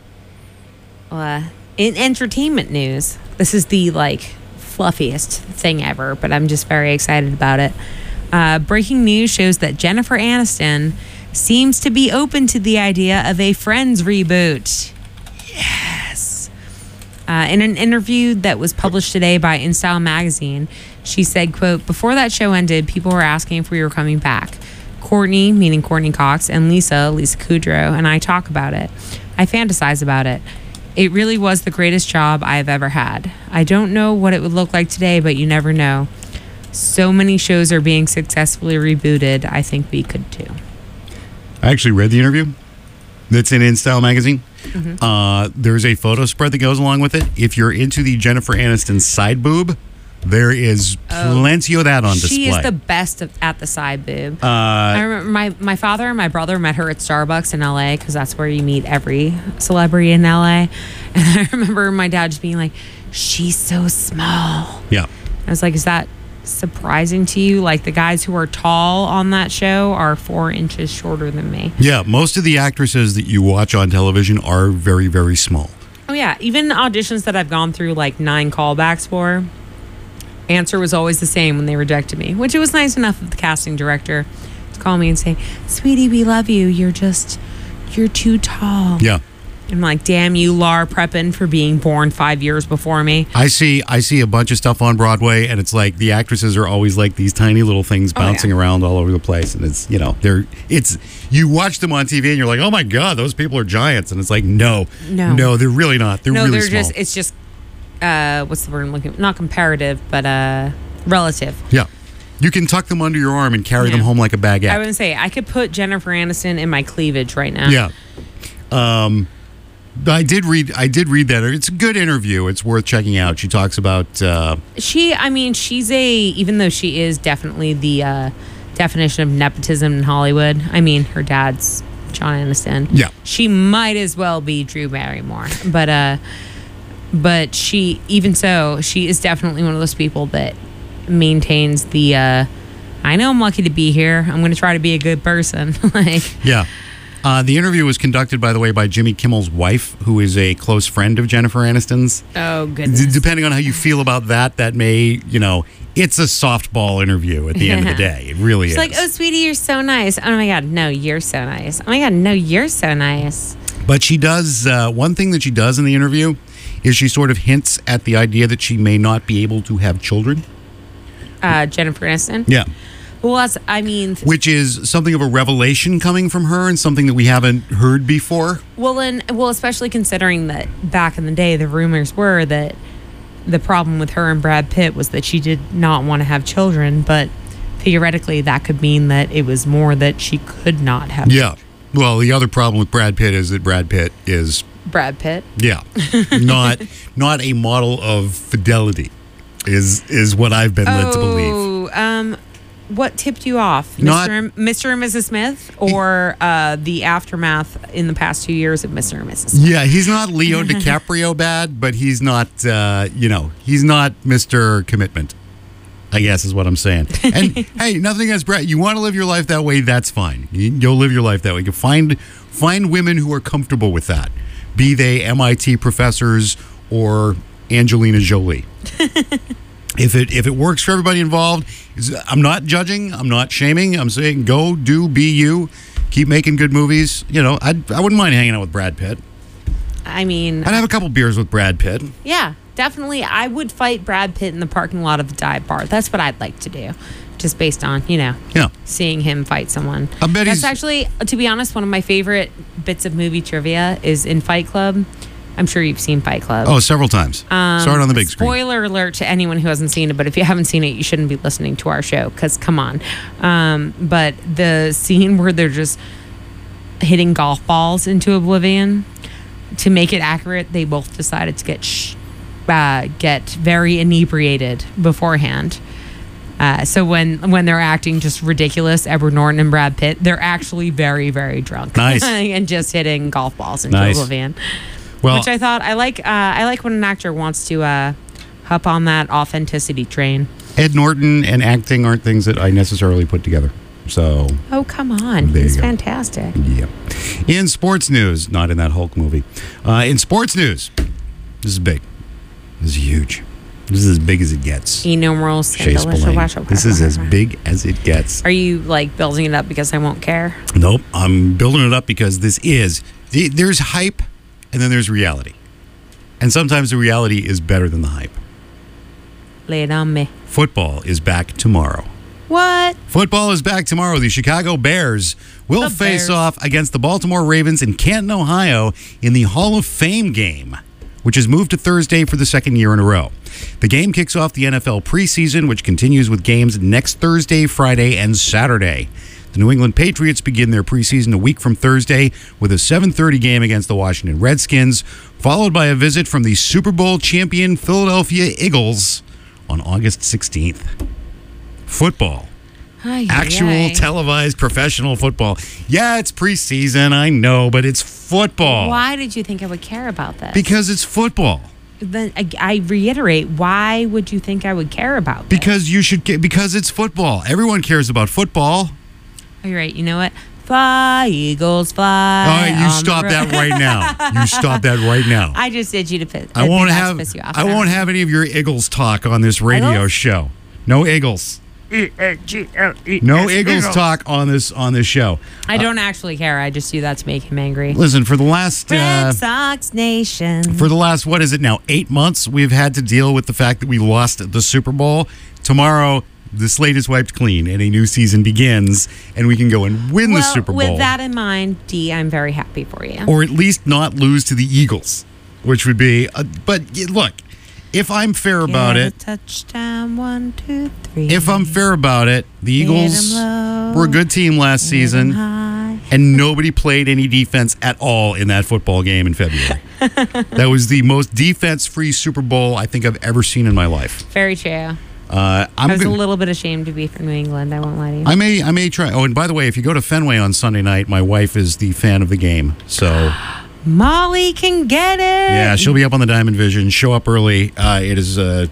Uh, in entertainment news, this is the like fluffiest thing ever, but I'm just very excited about it. Uh, breaking news shows that Jennifer Aniston seems to be open to the idea of a Friends reboot. Yes. Uh, in an interview that was published today by InStyle magazine, she said, quote, "Before that show ended, people were asking if we were coming back. Courtney, meaning Courtney Cox, and Lisa, Lisa Kudrow, and I talk about it. I fantasize about it. It really was the greatest job I've ever had. I don't know what it would look like today, but you never know. So many shows are being successfully rebooted. I think we could too." I actually read the interview that's in InStyle magazine. Mm-hmm. Uh, there's a photo spread that goes along with it. If you're into the Jennifer Aniston side boob, there is plenty of that on display. She is the best of, at the side boob. Uh, I remember my, my father and my brother met her at Starbucks in L A because that's where you meet every celebrity in L A. And I remember my dad just being like, "She's so small." yeah. I was like, "Is that surprising to you? Like the guys who are tall on that show are four inches shorter than me." Yeah, most of the actresses that you watch on television are very, very small. Oh yeah, even auditions that I've gone through like nine callbacks for, answer was always the same when they rejected me, which it was nice enough of the casting director to call me and say, "Sweetie, we love you. You're just, you're too tall." Yeah. I'm like, damn you, Lar Prepon, for being born five years before me. I see I see a bunch of stuff on Broadway, and it's like the actresses are always like these tiny little things bouncing Oh, yeah. around all over the place, and it's, you know, they're it's you watch them on T V and you're like, oh my god, those people are giants, and it's like, no, No. no, they're really not. They're no, really they're small. just, it's just, uh, what's the word I'm looking, not comparative, but uh, relative. Yeah, you can tuck them under your arm and carry them Yeah. home like a baguette. I would say I could put Jennifer Aniston in my cleavage right now. Yeah. Um, I did read. I did read that. It's a good interview. It's worth checking out. She talks about. Uh, She, I mean, she's a, even though she is definitely the uh, definition of nepotism in Hollywood. I mean, her dad's John Aniston. Yeah. She might as well be Drew Barrymore, but uh, but she, even so, she is definitely one of those people that maintains the. Uh, I know I'm lucky to be here. I'm going to try to be a good person. Like, yeah. Uh, the interview was conducted, by the way, by Jimmy Kimmel's wife, who is a close friend of Jennifer Aniston's. oh goodness. D- depending on how you feel about that, that may, you know, it's a softball interview at the end of the day. It really It's is. like, oh, sweetie, you're so nice. Oh my God, no, you're so nice. Oh my God, no, you're so nice. But she does, uh, one thing that she does in the interview is she sort of hints at the idea that she may not be able to have children. Uh, Jennifer Aniston. Yeah. Well, that's, I mean, Which is something of a revelation coming from her and something that we haven't heard before. well, and well, especially considering that back in the day, the rumors were that the problem with her and Brad Pitt was that she did not want to have children, but theoretically, that could mean that it was more that she could not have. Yeah. Well, the other problem with Brad Pitt is that Brad Pitt is, Brad Pitt. yeah, not not a model of fidelity. Is is what I've been led to believe. Oh, um, what tipped you off, Not- Mister and, Mister and Missus Smith, or uh, the aftermath in the past two years of Mister and Missus Smith? Yeah, he's not Leo DiCaprio bad, but he's not, uh, you know, he's not Mister Commitment, I guess is what I'm saying. And hey, nothing against Brad. You want to live your life that way, that's fine. You, you'll live your life that way. You can find, find women who are comfortable with that, be they M I T professors or Angelina Jolie. If it if it works for everybody involved, I'm not judging, I'm not shaming. I'm saying go, do, be you, keep making good movies. You know, I I wouldn't mind hanging out with Brad Pitt. I mean, I'd have a couple beers with Brad Pitt. yeah, definitely. I would fight Brad Pitt in the parking lot of the dive bar. That's what I'd like to do, just based on, you know, Yeah. seeing him fight someone. I bet That's he's- actually, to be honest, one of my favorite bits of movie trivia is in Fight Club. I'm sure you've seen Fight Club. Oh, several times. Um, Saw it on the big screen. Spoiler alert to anyone who hasn't seen it, but if you haven't seen it, you shouldn't be listening to our show because come on. Um, but the scene where they're just hitting golf balls into oblivion, to make it accurate, they both decided to get sh- uh, get very inebriated beforehand. Uh, so when when they're acting just ridiculous, Edward Norton and Brad Pitt, they're actually very, very drunk. Nice. And just hitting golf balls into Nice. oblivion. Well, Which I thought I like. Uh, I like when an actor wants to uh, hop on that authenticity train. Ed Norton and acting aren't things that I necessarily put together. So, Oh come on, There you he's go. fantastic. yeah. In sports news, not in that Hulk movie. Uh, in sports news, this is big. This is huge. This is as big as it gets. Innumerable Shay scandalous- Spillane. This is as big as it gets. Are you like building it up because I won't care? Nope, I'm building it up because this is the- there's hype, and then there's reality, and sometimes the reality is better than the hype. Lay it on me. Football is back tomorrow. What? Football is back tomorrow. The Chicago Bears will The face Bears. off against the Baltimore Ravens in Canton, Ohio in the Hall of Fame game, which is moved to Thursday for the second year in a row. The game kicks off the N F L preseason, which continues with games next Thursday, Friday, and Saturday. The New England Patriots begin their preseason a week from Thursday with a seven thirty game against the Washington Redskins, followed by a visit from the Super Bowl champion Philadelphia Eagles on August sixteenth. Football. Ay, Actual ay, ay. televised professional football. Yeah, it's preseason, I know, but it's football. Why did you think I would care about this? Because it's football. Then I, I reiterate, why would you think I would care about this? Because you should get because it's football. Everyone cares about football. Oh, you're right. You know what? Fly, Eagles, fly. All right, you on stop the that road. right now. You stop that right now. I just did you to piss. I won't have. Piss you off. I won't have any of your Eagles talk on this radio Eagles? show. No Eagles. E A G L E S. No Eagles talk on this on this show. I don't actually care. I just do that to make him angry. Listen, for the last uh, Red Sox Nation. for the last what is it now? Eight months we've had to deal with the fact that we lost the Super Bowl. Tomorrow, the slate is wiped clean and a new season begins, and we can go and win well, the Super Bowl, with that in mind, Dee, I'm very happy for you. or at least not lose to the Eagles, which would be. Uh, but y- look, if I'm fair about Get it. a touchdown, one, two, three. If I'm fair about it, the Hit 'em Eagles low, were a good team last hit 'em season, high. and nobody played any defense at all in that football game in February. That was the most defense-free Super Bowl I think I've ever seen in my life. Very true. Uh, I'm I was gonna, a little bit ashamed to be from New England. I won't lie to you. I may, I may try. Oh, and by the way, if you go to Fenway on Sunday night, my wife is the fan of the game, so Molly can get it. yeah, she'll be up on the Diamond Vision. Show up early. Uh, it is uh,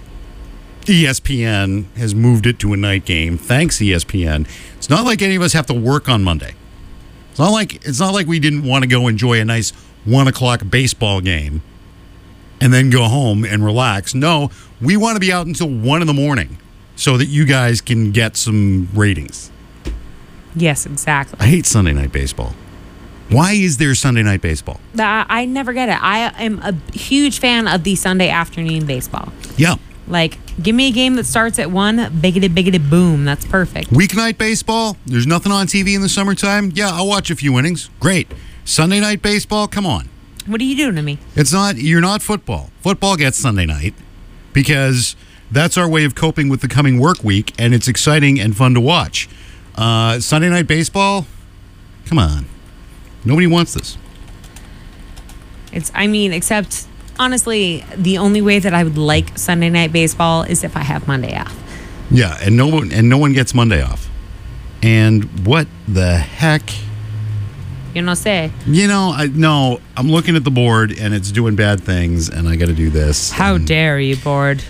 E S P N has moved it to a night game. Thanks, E S P N. It's not like any of us have to work on Monday. It's not like it's not like we didn't want to go enjoy a nice one o'clock baseball game and then go home and relax. No, we want to be out until one in the morning so that you guys can get some ratings. Yes, exactly. I hate Sunday night baseball. Why is there Sunday night baseball? Uh, I never get it. I am a huge fan of the Sunday afternoon baseball. Yeah. Like, give me a game that starts at one, biggity, biggity, boom. That's perfect. Weeknight baseball, there's nothing on T V in the summertime. Yeah, I'll watch a few innings. Great. Sunday night baseball, come on. What are you doing to me? It's not, you're not football. Football gets Sunday night because that's our way of coping with the coming work week, and it's exciting and fun to watch. Uh, Sunday night baseball, come on. Nobody wants this. It's, I mean, except, honestly, the only way that I would like Sunday night baseball is if I have Monday off. Yeah, and no one and no one gets Monday off. And what the heck? You know, say, You know, I no, I'm looking at the board and it's doing bad things, and I got to do this. how and, dare you, board?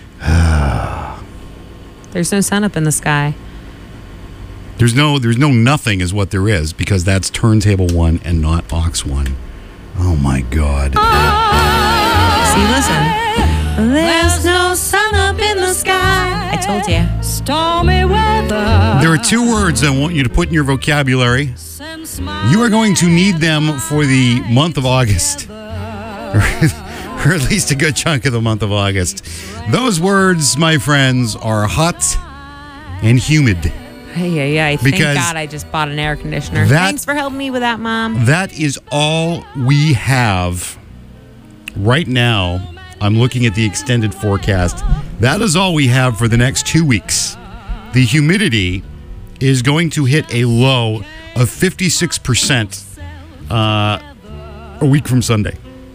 There's no sun up in the sky. There's no, there's no nothing is what there is, because that's turntable one and not aux one. Oh my God. See, listen. There's no sun up in the sky. I told you. Stormy weather. There are two words I want you to put in your vocabulary. You are going to need them for the month of August, or at least a good chunk of the month of August. Those words, my friends, are hot and humid. Hey, yeah, yeah. Thank Because God I just bought an air conditioner. that- Thanks for helping me with that, Mom. That is all we have right now. I'm looking at the extended forecast. That is all we have for the next two weeks. The humidity is going to hit a low of fifty-six percent uh, a week from Sunday.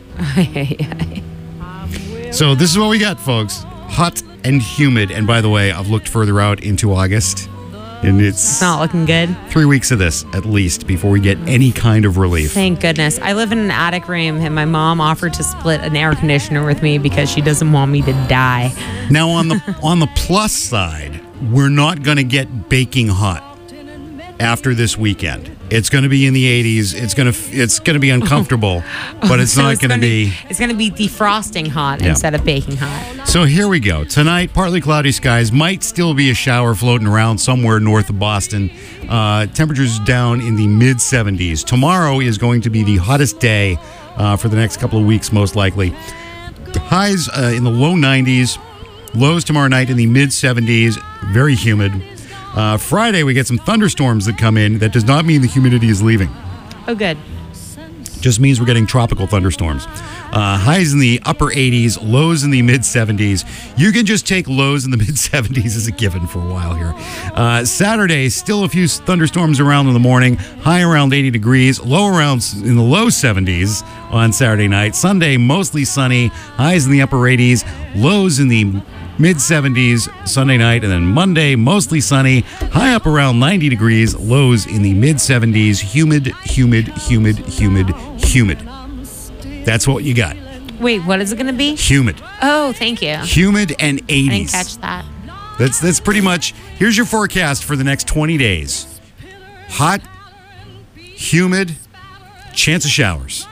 So this is what we got, folks. Hot and humid. And by the way, I've looked further out into August, and it's It's not looking good. three weeks of this at least before we get any kind of relief. Thank goodness. I live in an attic room, and my mom offered to split an air conditioner with me because she doesn't want me to die. Now on the on the plus side, we're not going to get baking hot after this weekend. It's going to be in the eighties. It's going to it's going to be uncomfortable, but it's So not going to gonna- be. It's going to be defrosting hot Yeah. instead of baking hot. So here we go. Tonight, partly cloudy skies. Might still be a shower floating around somewhere north of Boston. Uh, temperatures down in the mid seventies. Tomorrow is going to be the hottest day uh, for the next couple of weeks, most likely. Highs uh, in the low nineties. Lows tomorrow night in the mid seventies. Very humid. Uh, Friday, we get some thunderstorms that come in. That does not mean the humidity is leaving. Oh, good. Just means we're getting tropical thunderstorms. Uh, highs in the upper eighties, lows in the mid seventies. You can just take lows in the mid seventies as a given for a while here. Uh, Saturday, still a few thunderstorms around in the morning. High around eighty degrees, low around s- in the low seventies on Saturday night. Sunday, mostly sunny. Highs in the upper eighties, lows in the mid seventies Sunday night, and then Monday, mostly sunny, high up around ninety degrees, lows in the mid seventies, humid, humid, humid, humid, humid. That's what you got. Wait, what is it going to be? Humid. Oh, thank you. Humid and I didn't eighties. catch that. That's that's pretty much, here's your forecast for the next twenty days. Hot humid, chance of showers.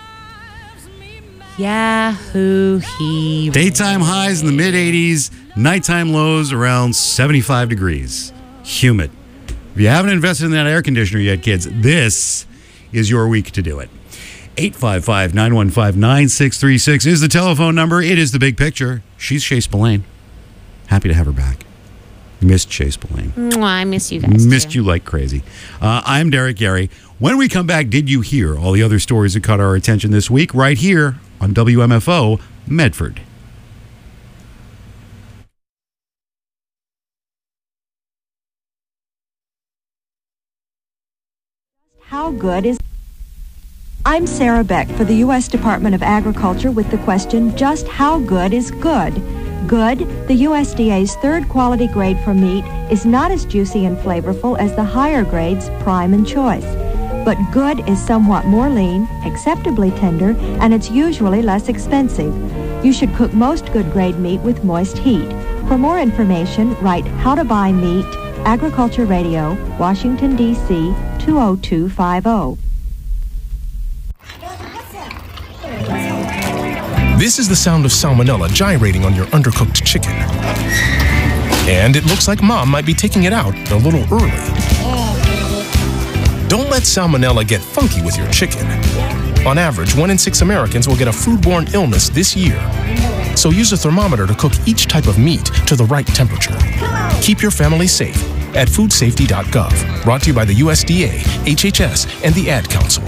Yahoo! He Daytime highs in the mid eighties, nighttime lows around seventy-five degrees. Humid. If you haven't invested in that air conditioner yet, kids, this is your week to do it. eight five five, nine one five, nine six three six is the telephone number. It is the big picture. She's Shea Spillane. Happy to have her back. Missed Shea Spillane. Mwah, I miss you guys. Missed too. you like crazy. Uh, I'm Derek Gary. When we come back, did you hear all the other stories that caught our attention this week? Right here on W M F O Medford. How good is... I'm Sarah Beck for the U S Department of Agriculture with the question, just how good is good? Good, the U S D A's third quality grade for meat, is not as juicy and flavorful as the higher grades, prime and choice. But good is somewhat more lean, acceptably tender, and it's usually less expensive. You should cook most good grade meat with moist heat. For more information, write How to Buy Meat, Agriculture Radio, Washington, D C two oh two five oh. This is the sound of salmonella gyrating on your undercooked chicken. And it looks like Mom might be taking it out a little early. Don't let salmonella get funky with your chicken. On average, one in six Americans will get a foodborne illness this year. So use a thermometer to cook each type of meat to the right temperature. Keep your family safe at food safety dot gov. Brought to you by the U S D A, H H S, and the Ad Council.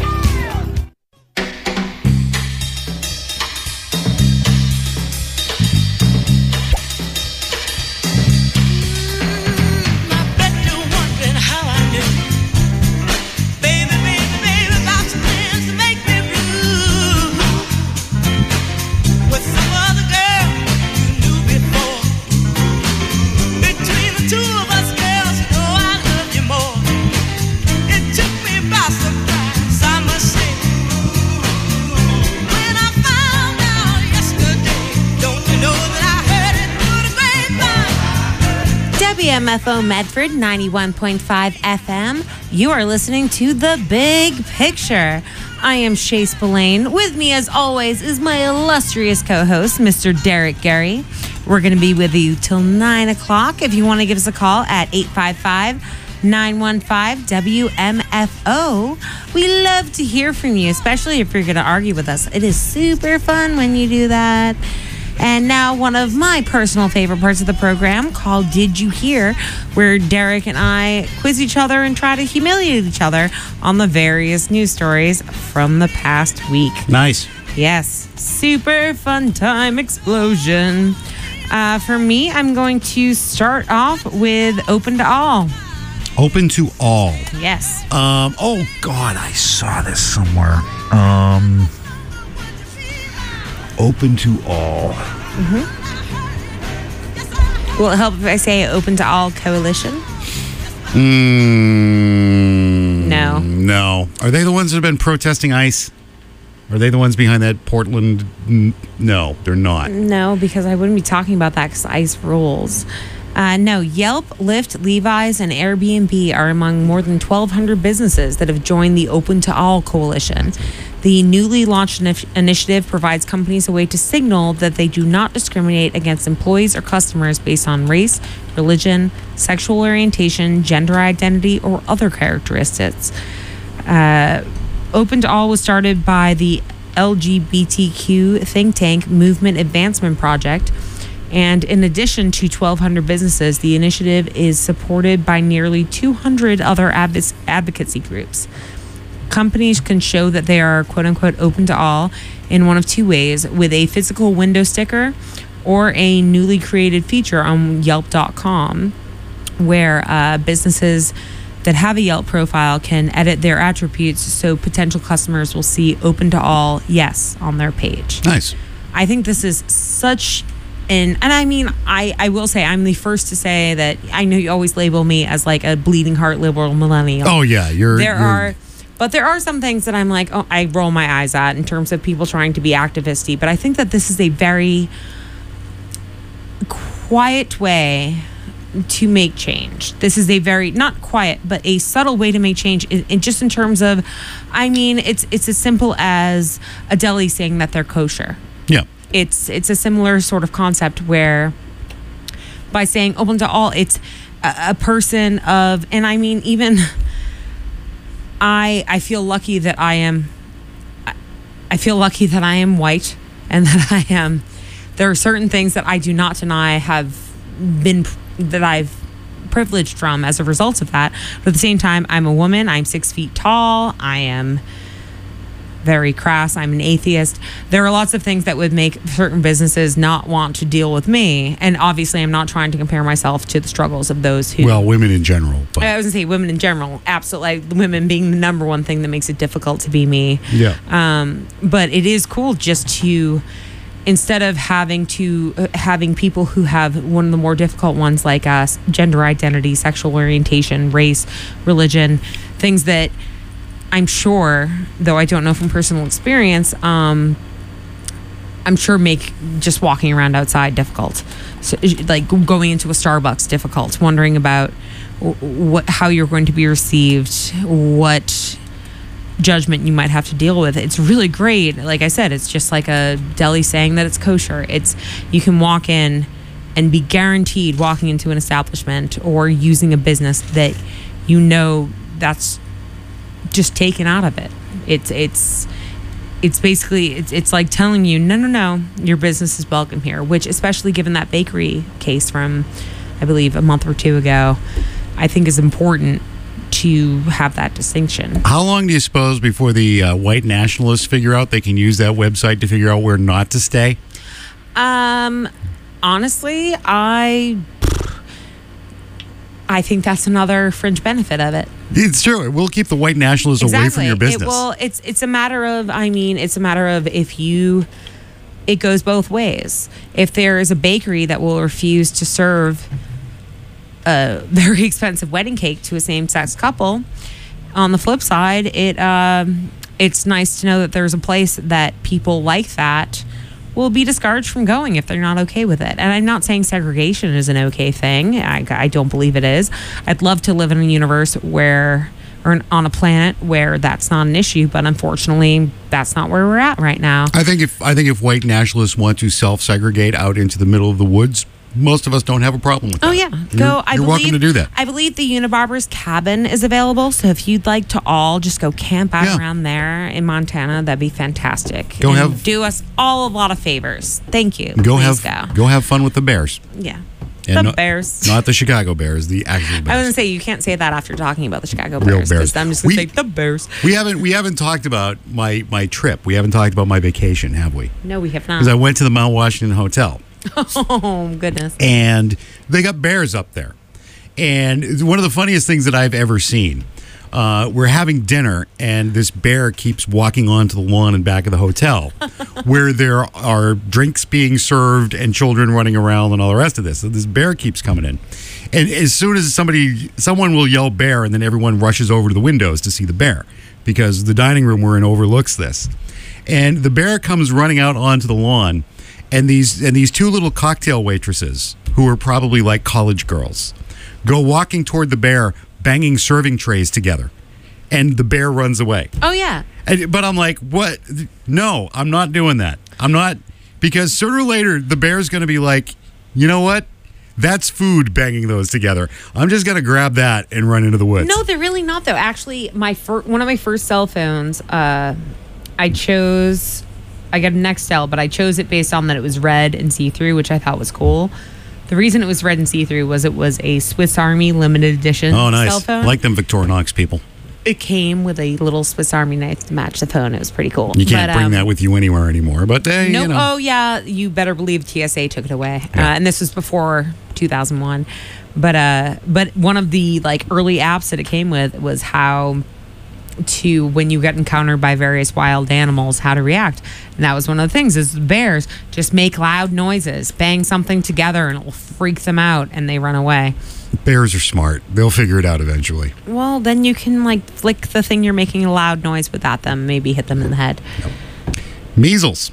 W M F O Medford ninety-one point five F M. You are listening to The Big Picture. I am Shea Spillane. With me, as always, is my illustrious co-host, Mister Derek Gary. We're going to be with you till nine o'clock. If you want to give us a call at eight five five, nine one five, W M F O. We love to hear from you, especially if you're going to argue with us. It is super fun when you do that. And now one of my personal favorite parts of the program called Did You Hear?, where Derek and I quiz each other and try to humiliate each other on the various news stories from the past week. Nice. Yes. Super fun time explosion. Uh, for me, I'm going to start off with Open to All. Open to all. Yes. Um. Oh, God, I saw this somewhere. Um... Open to all. Mm-hmm. Will it help if I say Open to All Coalition? Mm, no. No. Are they the ones that have been protesting ICE? Are they the ones behind that Portland? No, they're not. No, because I wouldn't be talking about that because ICE rules. Uh, no, Yelp, Lyft, Levi's, and Airbnb are among more than twelve hundred businesses that have joined the Open to All coalition. The newly launched inif- initiative provides companies a way to signal that they do not discriminate against employees or customers based on race, religion, sexual orientation, gender identity, or other characteristics. Uh, Open to All was started by the L G B T Q think tank Movement Advancement Project. And in addition to twelve hundred businesses, the initiative is supported by nearly two hundred other adv- advocacy groups. Companies can show that they are quote-unquote open to all in one of two ways, with a physical window sticker or a newly created feature on Yelp dot com, where uh, businesses that have a Yelp profile can edit their attributes so potential customers will see open to all yes on their page. Nice. I think this is such an, and I mean, I, I will say I'm the first to say that I know you always label me as like a bleeding heart liberal millennial. Oh, yeah. You're. There you're, are, but there are some things that I'm like, oh, I roll my eyes at in terms of people trying to be activisty. But I think that this is a very quiet way to make change. This is a very, not quiet, but a subtle way to make change. In, in just in terms of, I mean, it's it's as simple as a deli saying that they're kosher. Yeah. It's it's a similar sort of concept where by saying open to all, it's a, a person of, and I mean, even I I feel lucky that I am, I feel lucky that I am white and that I am, there are certain things that I do not deny have been, that I've privileged from as a result of that. But at the same time, I'm a woman, I'm six feet tall, I am very crass, I'm an atheist. There are lots of things that would make certain businesses not want to deal with me. And obviously, I'm not trying to compare myself to the struggles of those who... Well, women in general. But. I was going to say women in general, absolutely. Like, women being the number one thing that makes it difficult to be me. Yeah. Um, but it is cool just to... Instead of having to uh, having people who have one of the more difficult ones like us, gender identity, sexual orientation, race, religion, things that I'm sure, though I don't know from personal experience, um, I'm sure make just walking around outside difficult. So, like going into a Starbucks difficult, wondering about what how you're going to be received, what judgment you might have to deal with. It's really great. Like I said, it's just like a deli saying that it's kosher. It's you can walk in and be guaranteed walking into an establishment or using a business that you know that's just taken out of it. It's it's it's basically it's it's like telling you no no no your business is welcome here, which especially given that bakery case from I believe a month or two ago, I think is important to have that distinction. How long do you suppose before the uh, white nationalists figure out they can use that website to figure out where not to stay? Um, honestly, I I think that's another fringe benefit of it. It's true. It will keep the white nationalists Exactly. away from your business. It will. It's it's a matter of. I mean, it's a matter of if you. It goes both ways. If there is a bakery that will refuse to serve a very expensive wedding cake to a same-sex couple, on the flip side, it um, it's nice to know that there's a place that people like that will be discouraged from going if they're not okay with it. And I'm not saying segregation is an okay thing. I, I don't believe it is. I'd love to live in a universe where, or on a planet where that's not an issue, but unfortunately, that's not where we're at right now. I think if I think if white nationalists want to self-segregate out into the middle of the woods, most of us don't have a problem with that. Oh yeah, You're, go. I you're believe, welcome to do that. I believe the Unibarber's cabin is available, so if you'd like to all just go camp out Yeah. around there in Montana, that'd be fantastic. Go And have- do us all a lot of favors. Thank you. Go Please have go. go have fun with the Bears. Yeah, And the not, Bears. not the Chicago Bears, the actual I was Bears. gonna say you can't say that after talking about the Chicago Real Bears. Bears. 'Cause I'm just gonna We- say the Bears. We haven't we haven't talked about my my trip. We haven't talked about my vacation, have we? No, we have Because I not. went to the Mount Washington Hotel. Oh goodness. And they got bears up there. And it's one of the funniest things that I've ever seen. Uh, we're having dinner, and this bear keeps walking onto the lawn and back of the hotel, where there are drinks being served and children running around and all the rest of this. So this bear keeps coming in, and as soon as somebody, someone will yell "bear," and then everyone rushes over to the windows to see the bear, because the dining room we're in overlooks this. And the bear comes running out onto the lawn. And these and these two little cocktail waitresses, who are probably like college girls, go walking toward the bear, banging serving trays together, and the bear runs away. Oh yeah. And, but I'm like, what? No, I'm not doing that. I'm not, because sooner or later the bear's going to be like, you know what? That's food, banging those together. I'm just going to grab that and run into the woods. No, they're really not though. Actually, my fir- one of my first cell phones, uh, I chose. I got an Nextel, but I chose it based on that it was red and see-through, which I thought was cool. The reason it was red and see-through was it was a Swiss Army limited edition Oh, nice. cell phone. Like them Victorinox people. It came with a little Swiss Army knife to match the phone. It was pretty cool. You can't But, bring um, that with you anywhere anymore. But hey, No, you know. oh yeah, you better believe T S A took it away, Yeah. uh, and this was before two thousand one. But uh, but one of the like early apps that it came with was how to, when you get encountered by various wild animals, how to react. And that was one of the things is bears just make loud noises, bang something together, and it'll freak them out, and they run away. Bears are smart. They'll figure it out eventually. Well, then you can like flick the thing you're making a loud noise with at them, maybe hit them in the head. Measles.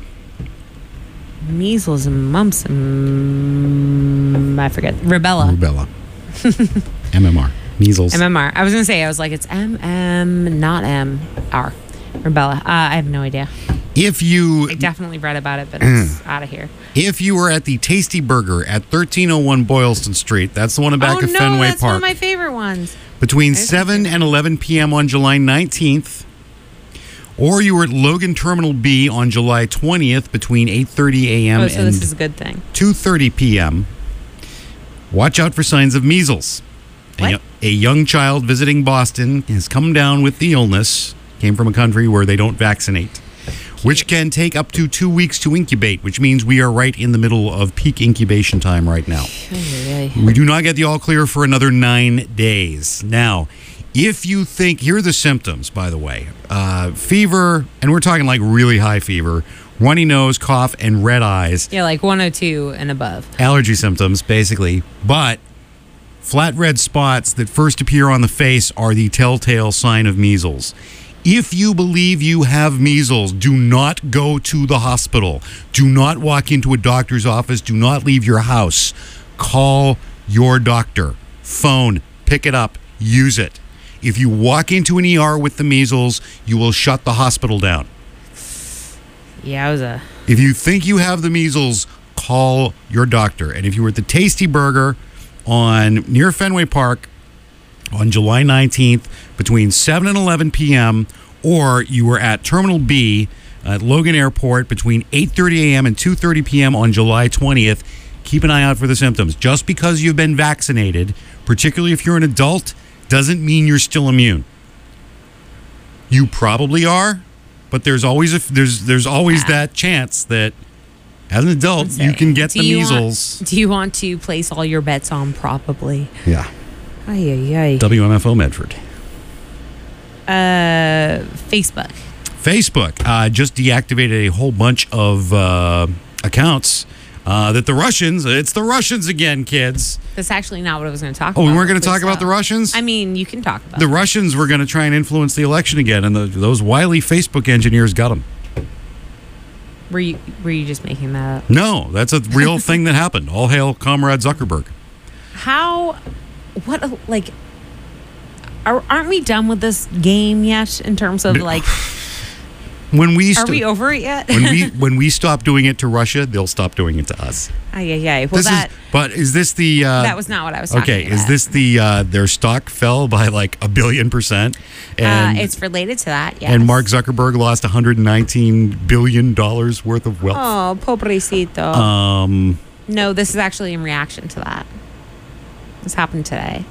Measles and mumps and I forget. Rubella. Rubella. M M R. Measles. M M R. I was going to say, I was like, it's M M, not M R. Rubella. Uh, I have no idea. If you... I definitely read about it, but it's out of here. If you were at the Tasty Burger at thirteen oh one Boylston Street, that's the one in back oh, of no, Fenway that's Park. one of my favorite ones. Between seven and eleven p.m. on July nineteenth, or you were at Logan Terminal B on July twentieth between eight thirty a.m. Oh, so and this is a good thing. two thirty p.m., watch out for signs of measles. What? A, yo- a young child visiting Boston has come down with the illness, came from a country where they don't vaccinate, which can take up to two weeks to incubate, which means we are right in the middle of peak incubation time right now. We do not get the all clear for another nine days. Now, if you think, here are the symptoms, by the way. Uh, fever, and we're talking like really high fever, runny nose, cough, and red eyes. Yeah, like one oh two and above. Allergy symptoms, basically. But flat red spots that first appear on the face are the telltale sign of measles. If you believe you have measles, do not go to the hospital. Do not walk into a doctor's office. Do not leave your house. Call your doctor. Phone. Pick it up. Use it. If you walk into an E R with the measles, you will shut the hospital down. Yeah, I was a... If you think you have the measles, call your doctor. And if you were at the Tasty Burger on near Fenway Park on July nineteenth between seven and eleven p.m., or you were at Terminal B at Logan Airport between eight thirty a.m. and two thirty p.m. on July twentieth, keep an eye out for the symptoms. Just because you've been vaccinated, particularly if you're an adult, doesn't mean you're still immune. You probably are, but there's always a, there's there's always Yeah. that chance that as an adult you can get Do the you measles. Want, do you want to place all your bets on probably? Yeah. Ay, ay, ay. W M F O Medford. Uh, Facebook. Facebook uh, just deactivated a whole bunch of uh, accounts uh, that the Russians, it's the Russians again, kids. That's actually not what I was going to talk Oh, about. we weren't going to Please talk about stop. the Russians? I mean, you can talk about The it. Russians were going to try and influence the election again, and the, those wily Facebook engineers got them. Were you, were you just making that up? No, that's a real thing that happened. All hail Comrade Zuckerberg. How, what, a- like, are, aren't we done with this game yet in terms of, like, When we are st- we over it yet? when we when we stop doing it to Russia, they'll stop doing it to us. Ay, ay, ay. Well, This that, is, but is this the? Uh, that was not what I was talking okay. about. Is this the? Uh, their stock fell by like a billion percent, and uh, it's related to that, yes. and Mark Zuckerberg lost one hundred nineteen billion dollars worth of wealth. Oh, pobrecito. Um, no, this is actually in reaction to that. This happened today.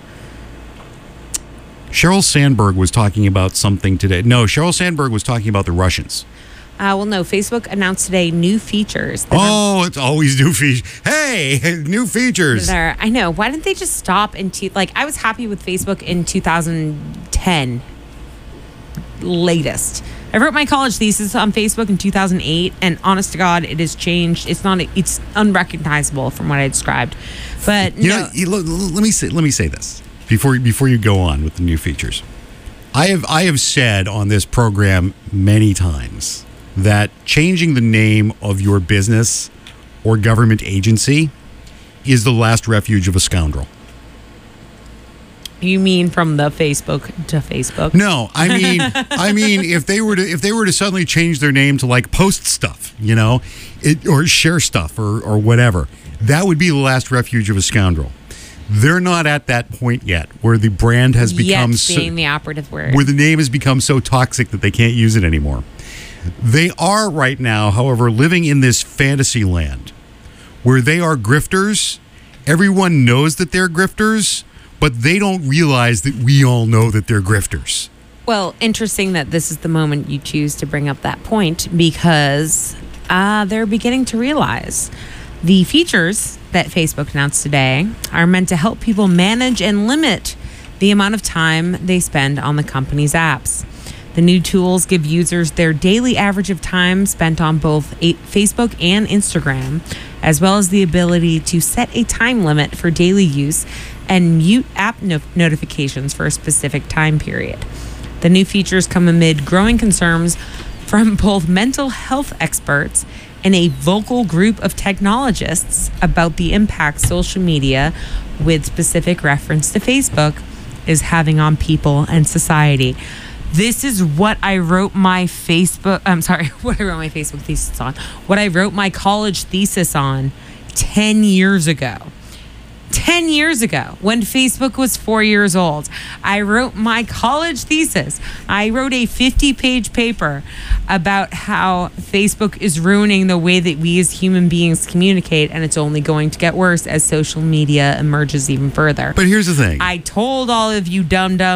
Sheryl Sandberg was talking about something today. No, Sheryl Sandberg was talking about the Russians. Uh, well, no, Facebook announced today new features. That Oh, it's always new features. Hey, new are, features. that are, I know. Why didn't they just stop in two, like, I was happy with Facebook in two thousand ten, latest. I wrote my college thesis on Facebook in two thousand eight, and honest to God, it has changed. It's not, it's unrecognizable from what I described. But You no, know, you look, let me say let me say this before before you go on with the new features. I have I have said on this program many times that changing the name of your business or government agency is the last refuge of a scoundrel. you mean from the Facebook to Facebook? No, I mean, I mean, if they were to if they were to suddenly change their name to like Post Stuff, you know, it, or Share Stuff, or or whatever, that would be the last refuge of a scoundrel. They're not at that point yet, where the brand has become Yet so, being the operative word. where the name has become so toxic that they can't use it anymore. They are right now, however, living in this fantasy land where they are grifters. Everyone knows that they're grifters, but they don't realize that we all know that they're grifters. Well, interesting that this is the moment you choose to bring up that point, because uh, they're beginning to realize the features that Facebook announced today are meant to help people manage and limit the amount of time they spend on the company's apps. The new tools give users their daily average of time spent on both a- Facebook and Instagram, as well as the ability to set a time limit for daily use and mute app no- notifications for a specific time period. The new features come amid growing concerns from both mental health experts and a vocal group of technologists about the impact social media with specific reference to Facebook is having on people and society. This is what I wrote my Facebook, I'm sorry, what I wrote my Facebook thesis on, what I wrote my college thesis on ten years ago. ten years ago, when Facebook was four years old, I wrote my college thesis. I wrote a fifty-page paper about how Facebook is ruining the way that we as human beings communicate, and it's only going to get worse as social media emerges even further. But here's the thing. I told all of you dum-dums